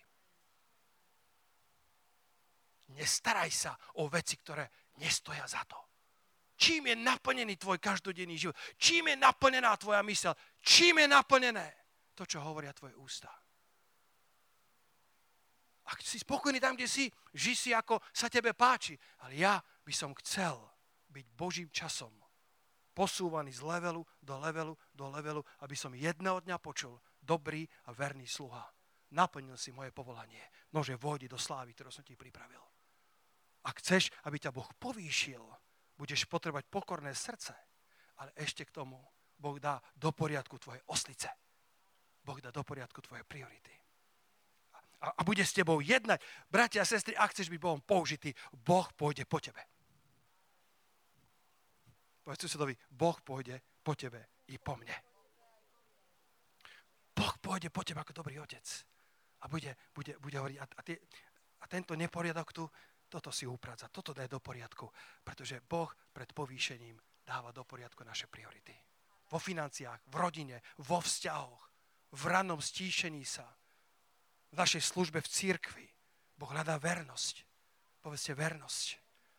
Nestaraj sa o veci, ktoré nestoja za to. Čím je naplnený tvoj každodenný život? Čím je naplnená tvoja myseľ? Čím je naplnené to, čo hovoria tvoje ústa? Ak si spokojný tam, kde si, žij si, ako sa tebe páči. Ale ja by som chcel byť Božím časom posúvaný z levelu do levelu do levelu, aby som jedného dňa počul dobrý a verný sluha. Naplnil si moje povolanie. Nože vojdi do slávy, ktorú som ti pripravil. Ak chceš, aby ťa Boh povýšil, budeš potrebovať pokorné srdce, ale ešte k tomu Boh dá do poriadku tvoje oslice. Boh dá do poriadku tvoje priority. A bude s tebou jednať. Bratia a sestry, ak chceš byť Bohom použitý, Boh pôjde po tebe. Povedz susedovi, Boh pôjde po tebe i po mne. Boh pôjde po tebe ako dobrý otec. A bude hovoriť, a tento neporiadok tu, toto si uprádza, toto daj do poriadku, pretože Boh pred povýšením dáva do poriadku naše priority. Vo financiách, v rodine, vo vzťahoch, v rannom stíšení sa, v našej službe v cirkvi. Boh hľadá vernosť. Povedzte vernosť.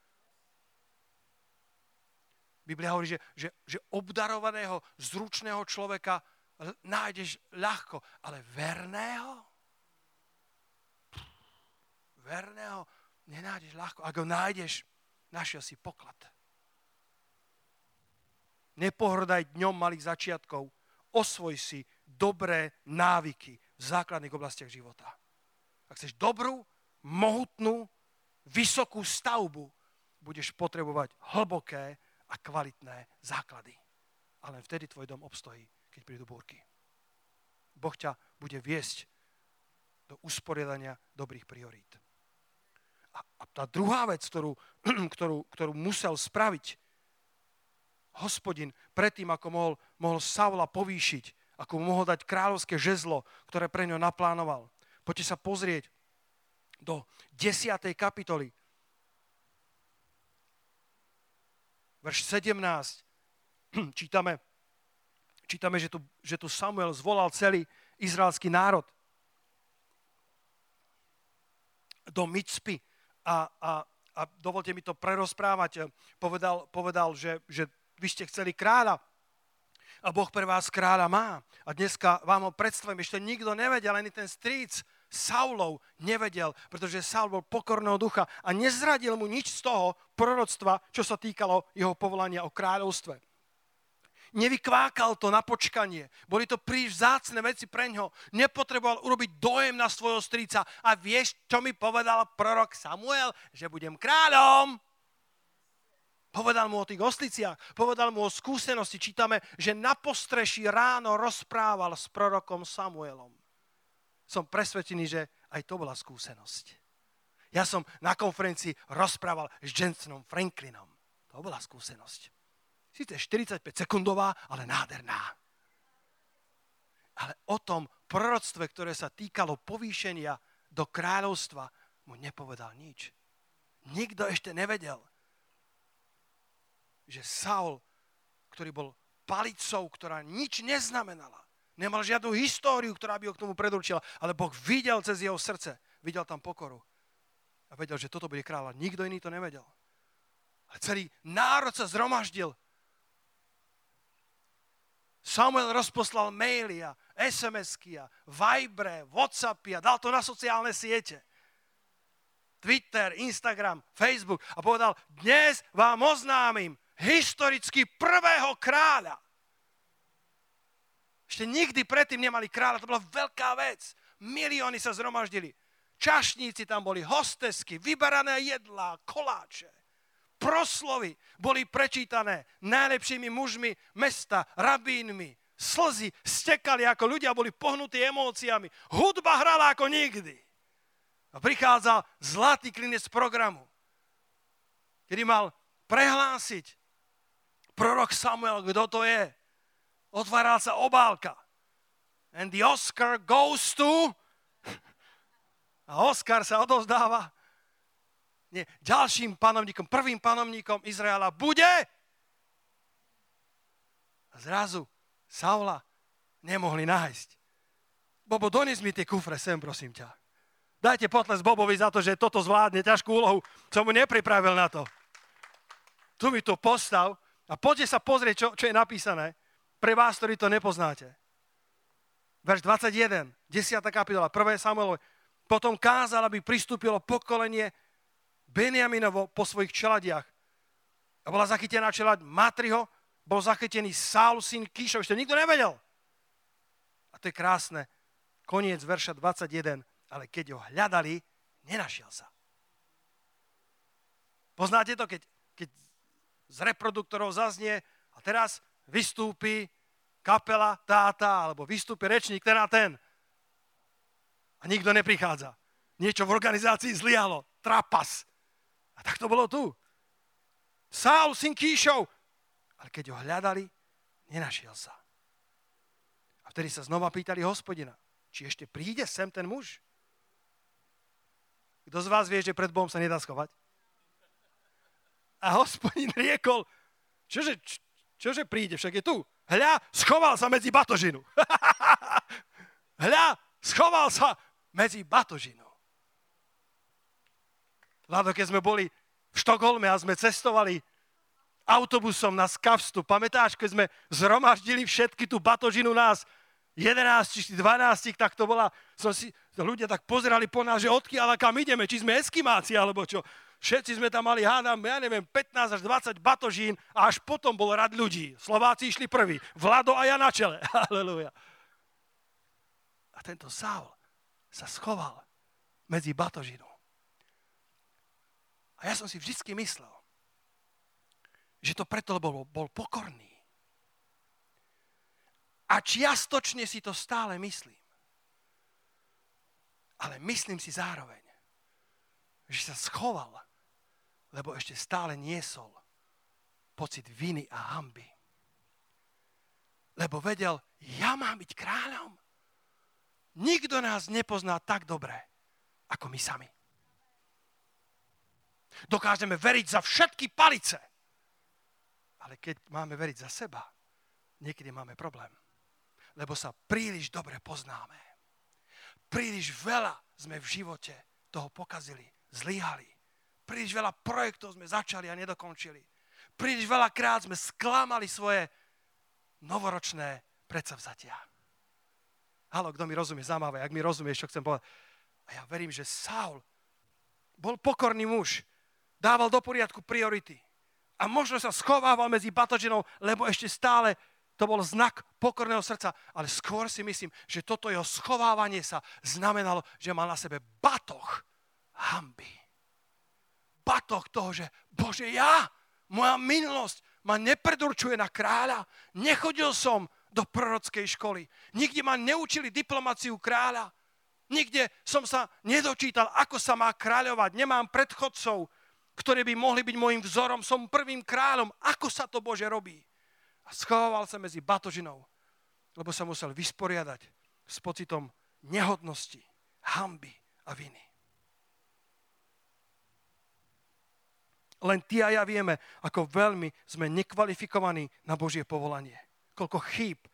Biblia hovorí, že obdarovaného, zručného človeka nájdeš ľahko, ale verného nenájdeš ľahko. Ak ho nájdeš, našiel si poklad. Nepohrdaj dňom malých začiatkov. Osvoj si dobré návyky v základných oblastiach života. Ak chceš dobrú, mohutnú, vysokú stavbu, budeš potrebovať hlboké a kvalitné základy. A len vtedy tvoj dom obstojí, keď prídu búrky. Boh ťa bude viesť do usporiadania dobrých priorít. A tá druhá vec, ktorú musel spraviť Hospodin predtým, ako mohol Saula povýšiť, ako mu mohol dať kráľovské žezlo, ktoré pre ňo naplánoval. Poďte sa pozrieť do 10. kapitoly. Verš 17. Čítame, že tu Samuel zvolal celý izraelský národ do Micpy a dovolte mi to prerozprávať. Povedal, že vy ste chceli kráľa a Boh pre vás kráľa má. A dneska vám ho predstavím. Ešte nikto nevedel, ani ten strýc Saulov nevedel, pretože Saul bol pokorného ducha a nezradil mu nič z toho proroctva, čo sa týkalo jeho povolania o kráľovstve. Nevykvákal to na počkanie. Boli to príliš vzácne veci pre ňo. Nepotreboval urobiť dojem na svojho strýca. A vieš, čo mi povedal prorok Samuel? Že budem kráľom. Povedal mu o tých osliciach. Povedal mu o skúsenosti. Čítame, že na postreší ráno rozprával s prorokom Samuelom. Som presvedčený, že aj to bola skúsenosť. Ja som na konferencii rozprával s Jensenom Franklinom. To bola skúsenosť. Sice 45 sekundová, ale nádherná. Ale o tom proroctve, ktoré sa týkalo povýšenia do kráľovstva, mu nepovedal nič. Nikto ešte nevedel, že Saul, ktorý bol palicou, ktorá nič neznamenala, Nemal žiadnu históriu, ktorá by ho k tomu predurčila. Ale Boh videl cez jeho srdce. Videl tam pokoru. A vedel, že toto bude kráľ. Nikto iný to nevedel. A celý národ sa zhromaždil. Samuel rozposlal maily a SMS-ky a Vibre, WhatsAppy a dal to na sociálne siete. Twitter, Instagram, Facebook a povedal, dnes vám oznámim historicky prvého kráľa. Ešte nikdy predtým nemali kráľa, to bola veľká vec. Milióny sa zhromaždili. Čašníci tam boli, hostesky, vyberané jedlá, koláče. Proslovy boli prečítané najlepšími mužmi mesta, rabínmi. Slzy stekali, ako ľudia boli pohnutí emóciami. Hudba hrala ako nikdy. A prichádzal zlatý klinec programu, kedy mal prehlásiť prorok Samuel, kto to je. Otváral sa obálka. And the Oscar goes to... A Oscar sa odovzdáva ďalším panovníkom, prvým panovníkom Izraela bude. A zrazu Saula nemohli nájsť. Bobo, dones mi tie kufre sem, prosím ťa. Dajte potles Bobovi za to, že toto zvládne, ťažkú úlohu. Som mu nepripravil na to. Tu mi to postav a poďte sa pozrieť, čo je napísané. Pre vás, ktorí to nepoznáte. Verš 21, 10. kapitola, 1. Samuelove. Potom kázal, aby pristúpilo pokolenie Benjaminovo po svojich čeladiach. A bola zachytená čelať Matriho, bol zachytený Saul, syn Kíšov. Ešte nikto nevedel. A to je krásne. Koniec verša 21. Ale keď ho hľadali, nenašiel sa. Poznáte to, keď z reproduktorov zaznie a teraz vystúpi kapela táta, alebo vystúpi rečník ten a ten. A nikto neprichádza. Niečo v organizácii zlyhalo. Trapas. A tak to bolo tu. Saul, syn Kíšov. Ale keď ho hľadali, nenašiel sa. A vtedy sa znova pýtali Hospodina, či ešte príde sem ten muž? Kto z vás vie, že pred Bohom sa nedá schovať? A Hospodin riekol, čože príde, však je tu. Hľa, schoval sa medzi batožinu. Hľa, schoval sa medzi batožinu. Vlado, keď sme boli v Štokholme a sme cestovali autobusom na Skavstu, pamätáš, keď sme zhromaždili všetky tú batožinu nás, 11 či 12, tak to bola, ľudia tak pozerali po nás, že odkiaľ kam ideme, či sme eskimáci, alebo čo. Všetci sme tam mali, hádam, 15 až 20 batožín a až potom bol rad ľudí. Slováci išli prví, Vlado a ja na čele. Halelúja. A tento Saul sa schoval medzi batožinu. A ja som si vždycky myslel, že to preto, lebo bol pokorný. A čiastočne si to stále myslím. Ale myslím si zároveň, že sa schoval, lebo ešte stále niesol pocit viny a hanby. Lebo vedel, ja mám byť kráľom. Nikto nás nepozná tak dobre, ako my sami. Dokážeme veriť za všetky palice. Ale keď máme veriť za seba, niekedy máme problém. Lebo sa príliš dobre poznáme. Príliš veľa sme v živote toho pokazili, zlyhali. Príliš veľa projektov sme začali a nedokončili. Príliš veľakrát sme sklamali svoje novoročné predsavzatia. Haló, kto mi rozumie, zamávaj, ak mi rozumieš, čo chcem povedať. A ja verím, že Saul bol pokorný muž, dával do poriadku priority. A možno sa schovával medzi batožinou, lebo ešte stále to bol znak pokorného srdca. Ale skôr si myslím, že toto jeho schovávanie sa znamenalo, že mal na sebe batoh hanby. Batoh toho, že Bože, moja minulosť ma nepredurčuje na kráľa. Nechodil som do prorockej školy. Nikde ma neučili diplomáciu kráľa. Nikde som sa nedočítal, ako sa má kráľovať. Nemám predchodcov, ktorí by mohli byť môjim vzorom. Som prvým kráľom. Ako sa to, Bože, robí? A schovával sa medzi batožinou, lebo sa musel vysporiadať s pocitom nehodnosti, hanby a viny. Len ty a ja vieme, ako veľmi sme nekvalifikovaní na Božie povolanie. Koľko chýb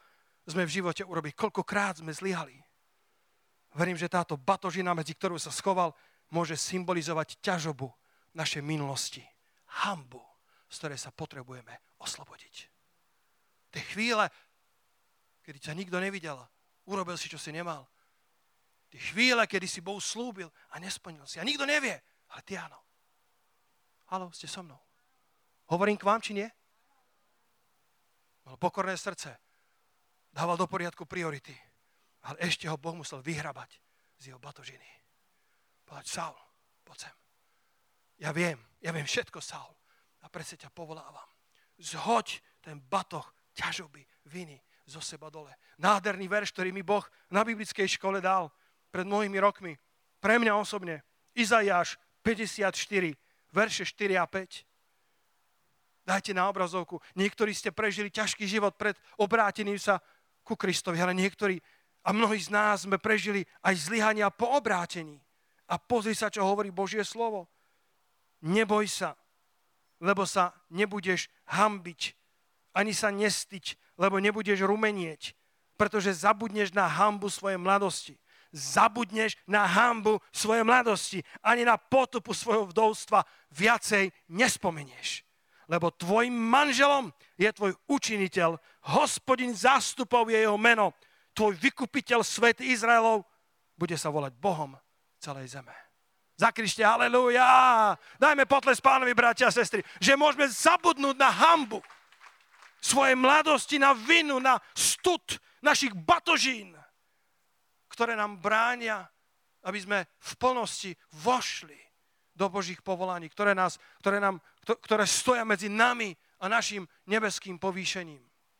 sme v živote urobili, koľkokrát sme zlyhali. Verím, že táto batožina, medzi ktorú sa schoval, môže symbolizovať ťažobu našej minulosti. Hanbu, z ktorej sa potrebujeme oslobodiť. Tie chvíle, kedy ťa nikto nevidel, urobil si, čo si nemal. Tie chvíle, kedy si Bohu slúbil a nesplnil si. A nikto nevie, ale ty áno. Haló, ste so mnou. Hovorím k vám, či nie? Mal pokorné srdce. Dával do poriadku priority. Ale ešte ho Boh musel vyhrabať z jeho batožiny. Povedať, Saul, poď sem. Ja viem všetko, Saul. A predsa ťa povolávam. Zhoď ten batoh ťažoby, viny zo seba dole. Nádherný verš, ktorý mi Boh na biblickej škole dal pred mnohými rokmi. Pre mňa osobne. Izaiáš 54, verše 4 a 5. Dajte na obrazovku. Niektorí ste prežili ťažký život pred obrátením sa ku Kristovi, ale niektorí a mnohí z nás sme prežili aj zlyhania po obrátení. A pozri sa, čo hovorí Božie slovo. Neboj sa, lebo sa nebudeš hanbiť, ani sa nestyť, lebo nebudeš rumenieť, pretože zabudneš na hanbu svojej mladosti. Zabudneš na hanbu svojej mladosti, ani na potupu svojho vdovstva viacej nespomenieš. Lebo tvojim manželom je tvoj učiniteľ, Hospodin zástupov je jeho meno, tvoj vykupiteľ svätý Izraelov bude sa volať Bohom celej zeme. Zakričte halelúja! Dajme potles Pánovi, bratia a sestry, že môžeme zabudnúť na hanbu svojej mladosti, na vinu, na stud našich batožín, ktoré nám bránia, aby sme v plnosti vošli do Božích povolaní, ktoré stoja medzi nami a našim nebeským povýšením.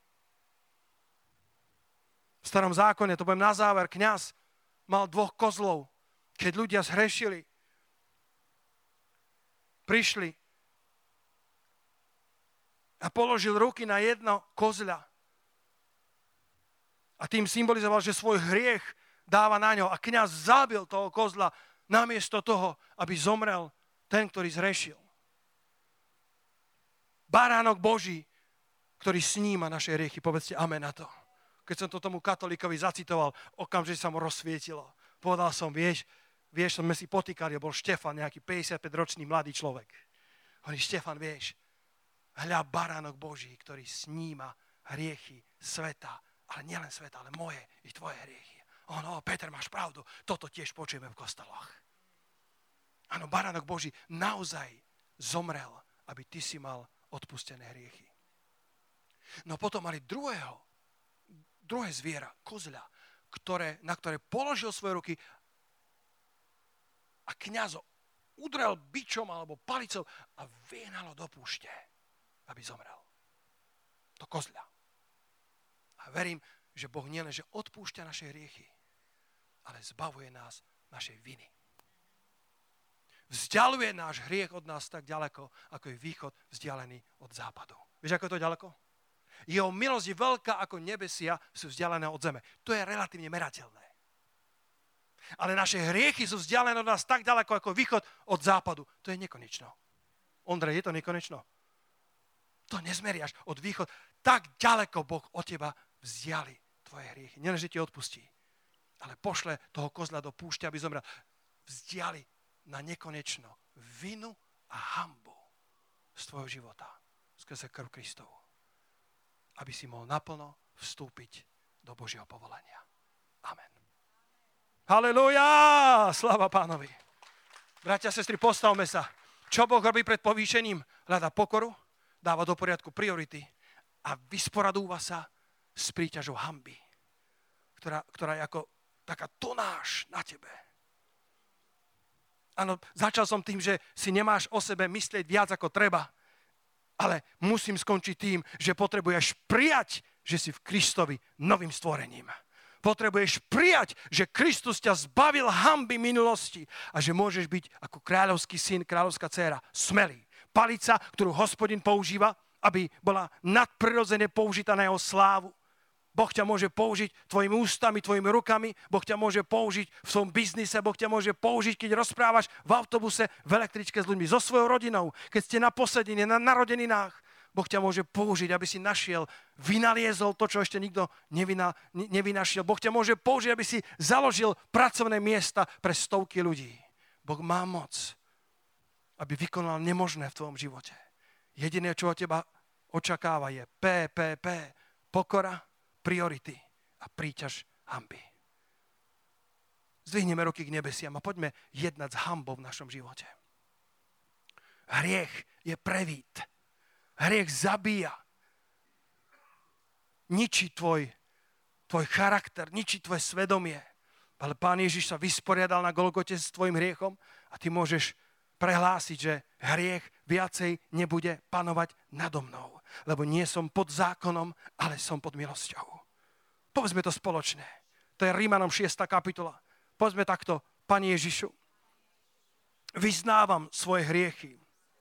V Starom zákone, to poviem na záver, kňaz mal 2 kozlov. Keď ľudia zhrešili, prišli a položil ruky na jedno kozľa. A tým symbolizoval, že svoj hriech dáva na ňo. A kňaz zabil toho kozla namiesto toho, aby zomrel ten, ktorý zhrešil. Baránok Boží, ktorý sníma naše hriechy. Povedzte amen na to. Keď som to tomu katolíkovi zacitoval, okamžite sa mu rozsvietilo. Povedal som, vieš, sme si potýkali, bol Štefan, nejaký 55-ročný mladý človek. Hovorí, Štefan, vieš, hľa baránok Boží, ktorý sníma hriechy sveta, ale nielen sveta, ale moje i tvoje hriechy. No, Peter, máš pravdu, toto tiež počujeme v kostoloch. Áno, baránok Boží naozaj zomrel, aby ty si mal odpustené hriechy. No potom mali druhé zviera, kozľa, na ktoré položil svoje ruky a kňaz udrel bičom alebo palicou a vyhnalo do púšte, aby zomrel. To kozľa. A verím, že Boh nielenže odpúšťa naše hriechy, ale zbavuje nás našej viny. Vzdialuje náš hriech od nás tak ďaleko, ako je východ vzdialený od západu. Vieš, ako je to ďaleko? Jeho milosť je veľká, ako nebesia sú vzdialené od zeme. To je relatívne merateľné. Ale naše hriechy sú vzdialené od nás tak ďaleko, ako východ od západu. To je nekonečno. Ondrej, je to nekonečno? To nezmeriaš od východ. Tak ďaleko Boh od teba vzdiali tvoje hriechy. Nie, že ti odpustí, ale pošle toho kozla do púšťa, aby zomrel. Vzdiali na nekonečno vinu a hanbu z tvojho života skrze krv Kristovu, aby si mohol naplno vstúpiť do Božieho povolania. Amen. Halelúja! Sláva Pánovi. Bratia a sestry, postavme sa. Čo Boh robí pred povýšením? Hľadá pokoru, dáva do poriadku priority a vysporadúva sa s príťažou hanby, ktorá je ako taká tonáž na tebe. Áno, začal som tým, že si nemáš o sebe myslieť viac ako treba, ale musím skončiť tým, že potrebuješ prijať, že si v Kristovi novým stvorením. Potrebuješ prijať, že Kristus ťa zbavil hanby minulosti a že môžeš byť ako kráľovský syn, kráľovská dcéra, smelý. Palica, ktorú Hospodin používa, aby bola nadprirodzene použitá na jeho slávu. Boh ťa môže použiť tvojimi ústami, tvojimi rukami, Boh ťa môže použiť v svojom biznise, Boh ťa môže použiť, keď rozprávaš v autobuse, v električke s ľuďmi, so svojou rodinou, keď ste na posedine, na narodeninách. Boh ťa môže použiť, aby si našiel, vynaliezol to, čo ešte nikto nevynašiel. Boh ťa môže použiť, aby si založil pracovné miesta pre stovky ľudí. Boh má moc, aby vykonal nemožné v tvojom živote. Jediné, čo od teba očakáva, je pokora, priority a príťaž hanby. Zdvihneme ruky k nebesiam a poďme jednať s hanbou v našom živote. Hriech je prevít. Hriech zabíja. Ničí tvoj charakter, ničí tvoje svedomie. Ale Pán Ježiš sa vysporiadal na Golgote s tvojim hriechom a ty môžeš prehlásiť, že hriech viacej nebude panovať nado mnou. Lebo nie som pod zákonom, ale som pod milosťou. Povedzme to spoločne. To je Rímanom 6. kapitola. Povedzme takto, Pane Ježišu, vyznávam svoje hriechy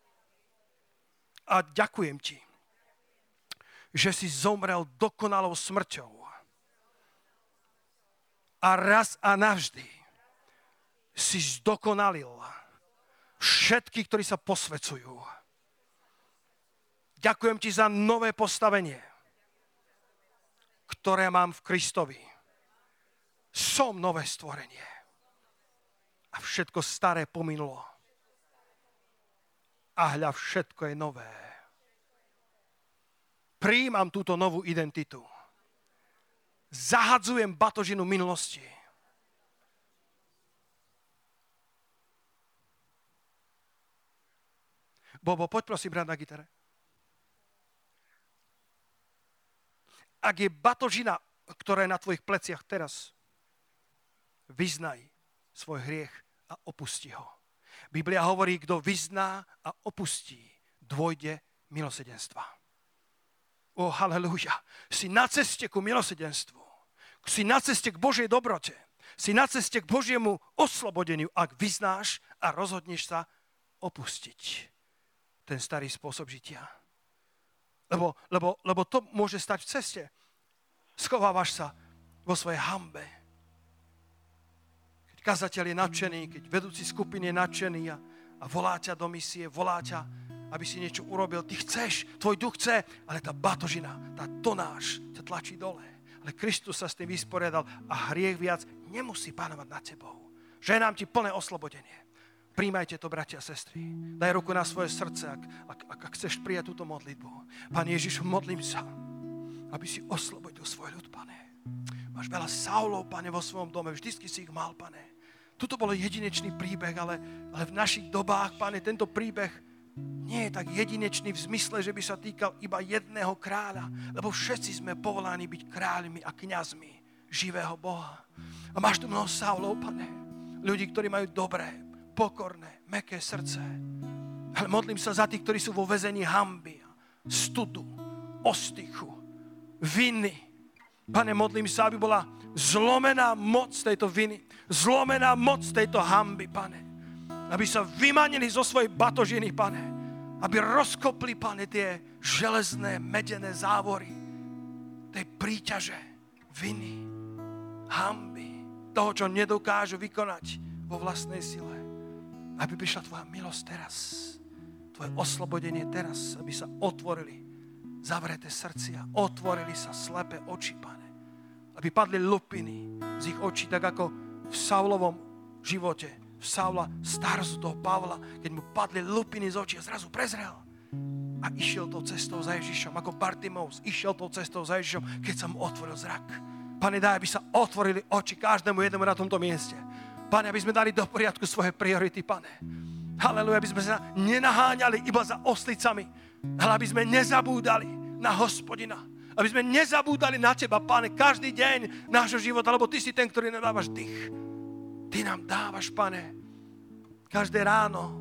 a ďakujem ti, že si zomrel dokonalou smrťou a raz a navždy si zdokonalil všetky, ktorí sa posväcujú. Ďakujem ti za nové postavenie, ktoré mám v Kristovi. Som nové stvorenie. A všetko staré pominulo. A hľa, všetko je nové. Prijímam túto novú identitu. Zahadzujem batožinu minulosti. Bobo, poď prosím hrať na gitare. Ak je batožina, ktorá je na tvojich pleciach teraz, vyznaj svoj hriech a opusti ho. Biblia hovorí, kto vyzná a opustí, dôjde milosrdenstva. Ó, halelúja. Si na ceste ku milosrdenstvu. Si na ceste k Božej dobrote. Si na ceste k Božiemu oslobodeniu, ak vyznáš a rozhodneš sa opustiť ten starý spôsob žitia. Lebo to môže stať v ceste. Schovávaš sa vo svojej hanbe. Kazateľ je nadšený, keď vedúci skupiny je nadšený a volá ťa do misie, volá ťa, aby si niečo urobil. Ty chceš, tvoj duch chce, ale tá batožina, tá tonáž ťa tlačí dole. Ale Kristus sa s tým vysporiadal a hriech viac nemusí panovať nad tebou. Ženám ti plné oslobodenie. Príjmajte to, bratia a sestry. Daj ruku na svoje srdce, ak chceš prijať túto modlitbu. Pane Ježišu, modlím sa, aby si oslobodil svoj ľud, Pane. Máš veľa Saulov, Pane, vo svojom dome. Vždycky si ich mal, Pane. Tuto bolo jedinečný príbeh, ale v našich dobách, Pane, tento príbeh nie je tak jedinečný v zmysle, že by sa týkal iba jedného kráľa, lebo všetci sme povolaní byť kráľmi a kňazmi živého Boha. A máš tu mnoho Saulov, Pane, ľudí, ktorí majú dobré, pokorné, mäkké srdce. Ale modlím sa za tých, ktorí sú vo väzení hanby, studu, ostychu, viny. Pane, modlím sa, aby bola zlomená moc tejto viny, zlomená moc tejto hanby, Pane. Aby sa vymanili zo svojej batožiny, Pane. Aby rozkopli, Pane, tie železné, medené závory tej príťaže, viny, hanby, toho, čo nedokážu vykonať vo vlastnej sile. Aby prišla tvoja milosť teraz, tvoje oslobodenie teraz, aby sa otvorili zavreté srdcia, otvorili sa slepé oči, Pane. Aby padli lupiny z ich očí, tak ako v Saulovom živote, v Saula starzu toho Pavla, keď mu padli lupiny z očí a zrazu prezrel. A išiel tou cestou za Ježišom, ako Bartimeus išiel tou cestou za Ježišom, keď sa mu otvoril zrak. Pane, daj, aby sa otvorili oči každému jednému na tomto mieste. Pane, aby sme dali do poriadku svoje priority, Pane. Haleluja, aby sme sa nenaháňali iba za oslicami, ale aby sme nezabúdali na Hospodina. Aby sme nezabúdali na Teba, Pane, každý deň nášho života, lebo Ty si ten, ktorý nám dávaš dých. Ty nám dávaš, Pane, každé ráno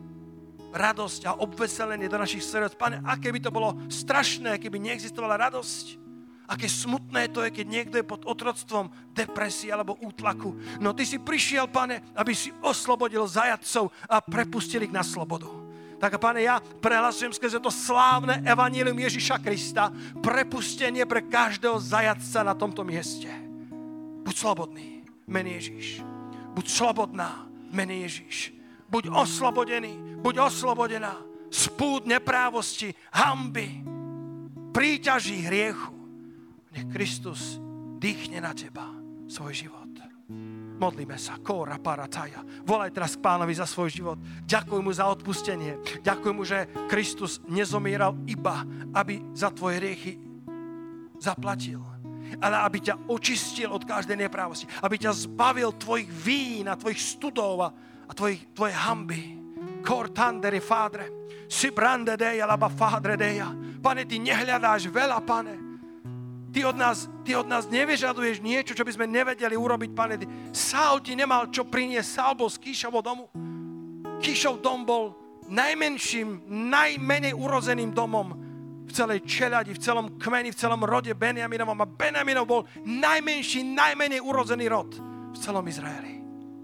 radosť a obveselenie do našich srdc. Pane, aké by to bolo strašné, keby neexistovala radosť. Aké smutné to je, keď niekto je pod otroctvom depresie alebo útlaku. No Ty si prišiel, Pane, aby si oslobodil zajatcov a prepustil ich na slobodu. Tak, Pane, ja prehlasujem skrze to slávne evanjelium Ježiša Krista prepustenie pre každého zajatca na tomto mieste. Buď slobodný, mene Ježiš. Buď slobodná, mene Ježiš. Buď oslobodený, buď oslobodená spúd neprávosti, hanby, príťaží hriechu. Nech Kristus dýchne na teba svoj život. Modlíme sa. Kóra parataja. Volaj teraz k Pánovi za svoj život. Ďakuj mu za odpustenie. Ďakuj mu, že Kristus nezomieral iba, aby za tvoje hriechy zaplatil, ale aby ťa očistil od každej neprávosti. Aby ťa zbavil tvojich vín a tvojich studov a tvoje hanby. Kor tandere fadre. Si brande deja, laba fadre deja. Pane, ty nehľadáš veľa, Pane. Ty od nás nevyžaduješ niečo, čo by sme nevedeli urobiť, Pane. Saul ti nemal čo priniesť. Saul bol z Kíšovho domu. Kíšov dom bol najmenším, najmenej urozeným domom v celej čeľadi, v celom kmeni, v celom rode Benjaminovom. A Benjaminov bol najmenší, najmenej urozený rod v celom Izraeli.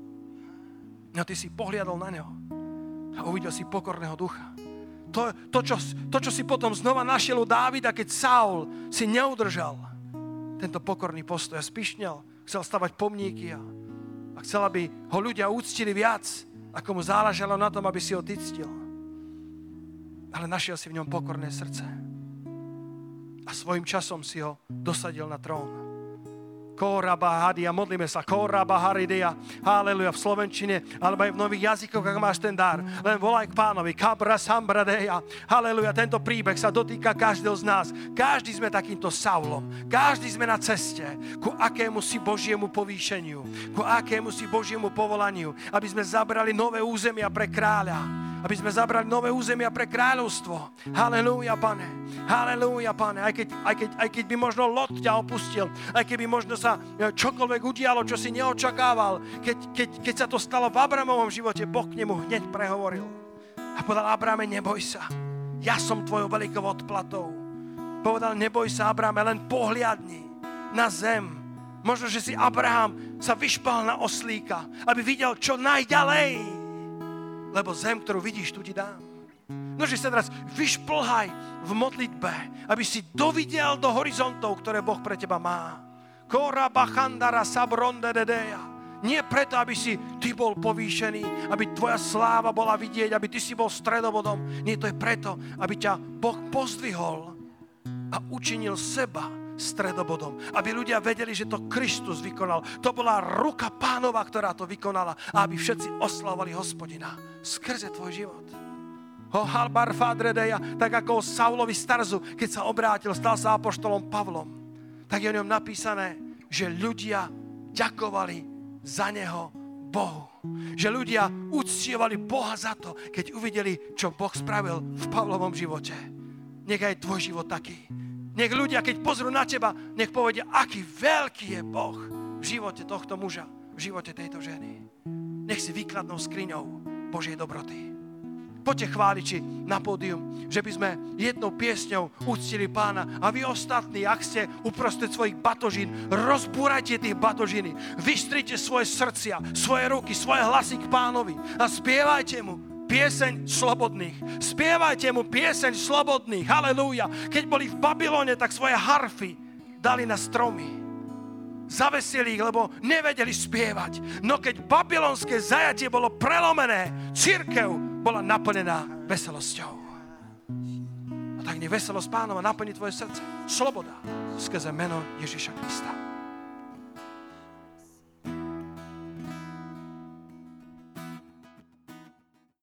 No ty si pohliadol na neho a uvidel si pokorného ducha. To, čo si potom znova našiel u Dávida, keď Saul si neudržal tento pokorný postoj a spišňal, chcel stavať pomníky a chcel, aby ho ľudia úctili viac, ako mu záležalo na tom, aby si ho ty ctil. Ale našiel si v ňom pokorné srdce a svojím časom si ho dosadil na trón. Korabahadia, modlíme sa, Korabaharidia, haleluja, v slovenčine, alebo aj v nových jazykoch, ak máš ten dar. Len volaj k Pánovi, Kabra Sambradeja, haleluja, tento príbeh sa dotýka každého z nás. Každý sme takýmto Saulom, každý sme na ceste ku akému si Božiemu povýšeniu, ku akému si Božiemu povolaniu, aby sme zabrali nové územia pre kráľa, aby sme zabrali nové územia pre kráľovstvo. Halelúja, Pane. Halelúja, Pane. Aj keď by možno Lot ťa opustil, aj keby možno sa čokoľvek udialo, čo si neočakával, keď sa to stalo v Abramovom živote, Boh k nemu hneď prehovoril. A povedal, Abrame, neboj sa. Ja som tvojou veľkou odplatou. Povedal, neboj sa, Abrame, len pohliadni na zem. Možno, že si Abraham sa vyšpal na oslíka, aby videl čo najďalej. Lebo zem, ktorú vidíš, tu ti dám. Nože sa teraz vyšplhaj v modlitbe, aby si dovidel do horizontov, ktoré Boh pre teba má. Kora bachandara sabronde dedeja. Nie preto, aby si ty bol povýšený, aby tvoja sláva bola vidieť, aby ty si bol stredobodom. Nie, to je preto, aby ťa Boh pozdvihol a učinil seba stredobodom. Aby ľudia vedeli, že to Kristus vykonal. To bola ruka Pánova, ktorá to vykonala. A aby všetci oslavovali Hospodina skrze tvoj život. Halbar Fadredeja, tak ako Saulovi Starzu, keď sa obrátil, stal sa apoštolom Pavlom. Tak je o ňom napísané, že ľudia ďakovali za neho Bohu. Že ľudia uctievali Boha za to, keď uvideli, čo Boh spravil v Pavlovom živote. Nech aj tvoj život taký. Nech ľudia, keď pozrú na teba, nech povedia, aký veľký je Boh v živote tohto muža, v živote tejto ženy. Nech si výkladnou skriňou Božej dobroty. Poďte chváliči na pódium, že by sme jednou piesňou uctili Pána. A vy ostatní, ak ste uprostred svojich batožín, rozbúrajte tie batožiny, vystrite svoje srdcia, svoje ruky, svoje hlasy k Pánovi a spievajte mu pieseň slobodných. Spievajte mu pieseň slobodných. Halelúja. Keď boli v Babylone, tak svoje harfy dali na stromy. Zavesili ich, lebo nevedeli spievať. No keď babylonské zajatie bolo prelomené, cirkev bola naplnená veselosťou. A tak nech veselosť Pánova naplní tvoje srdce. Sloboda skrze meno Ježiša Krista.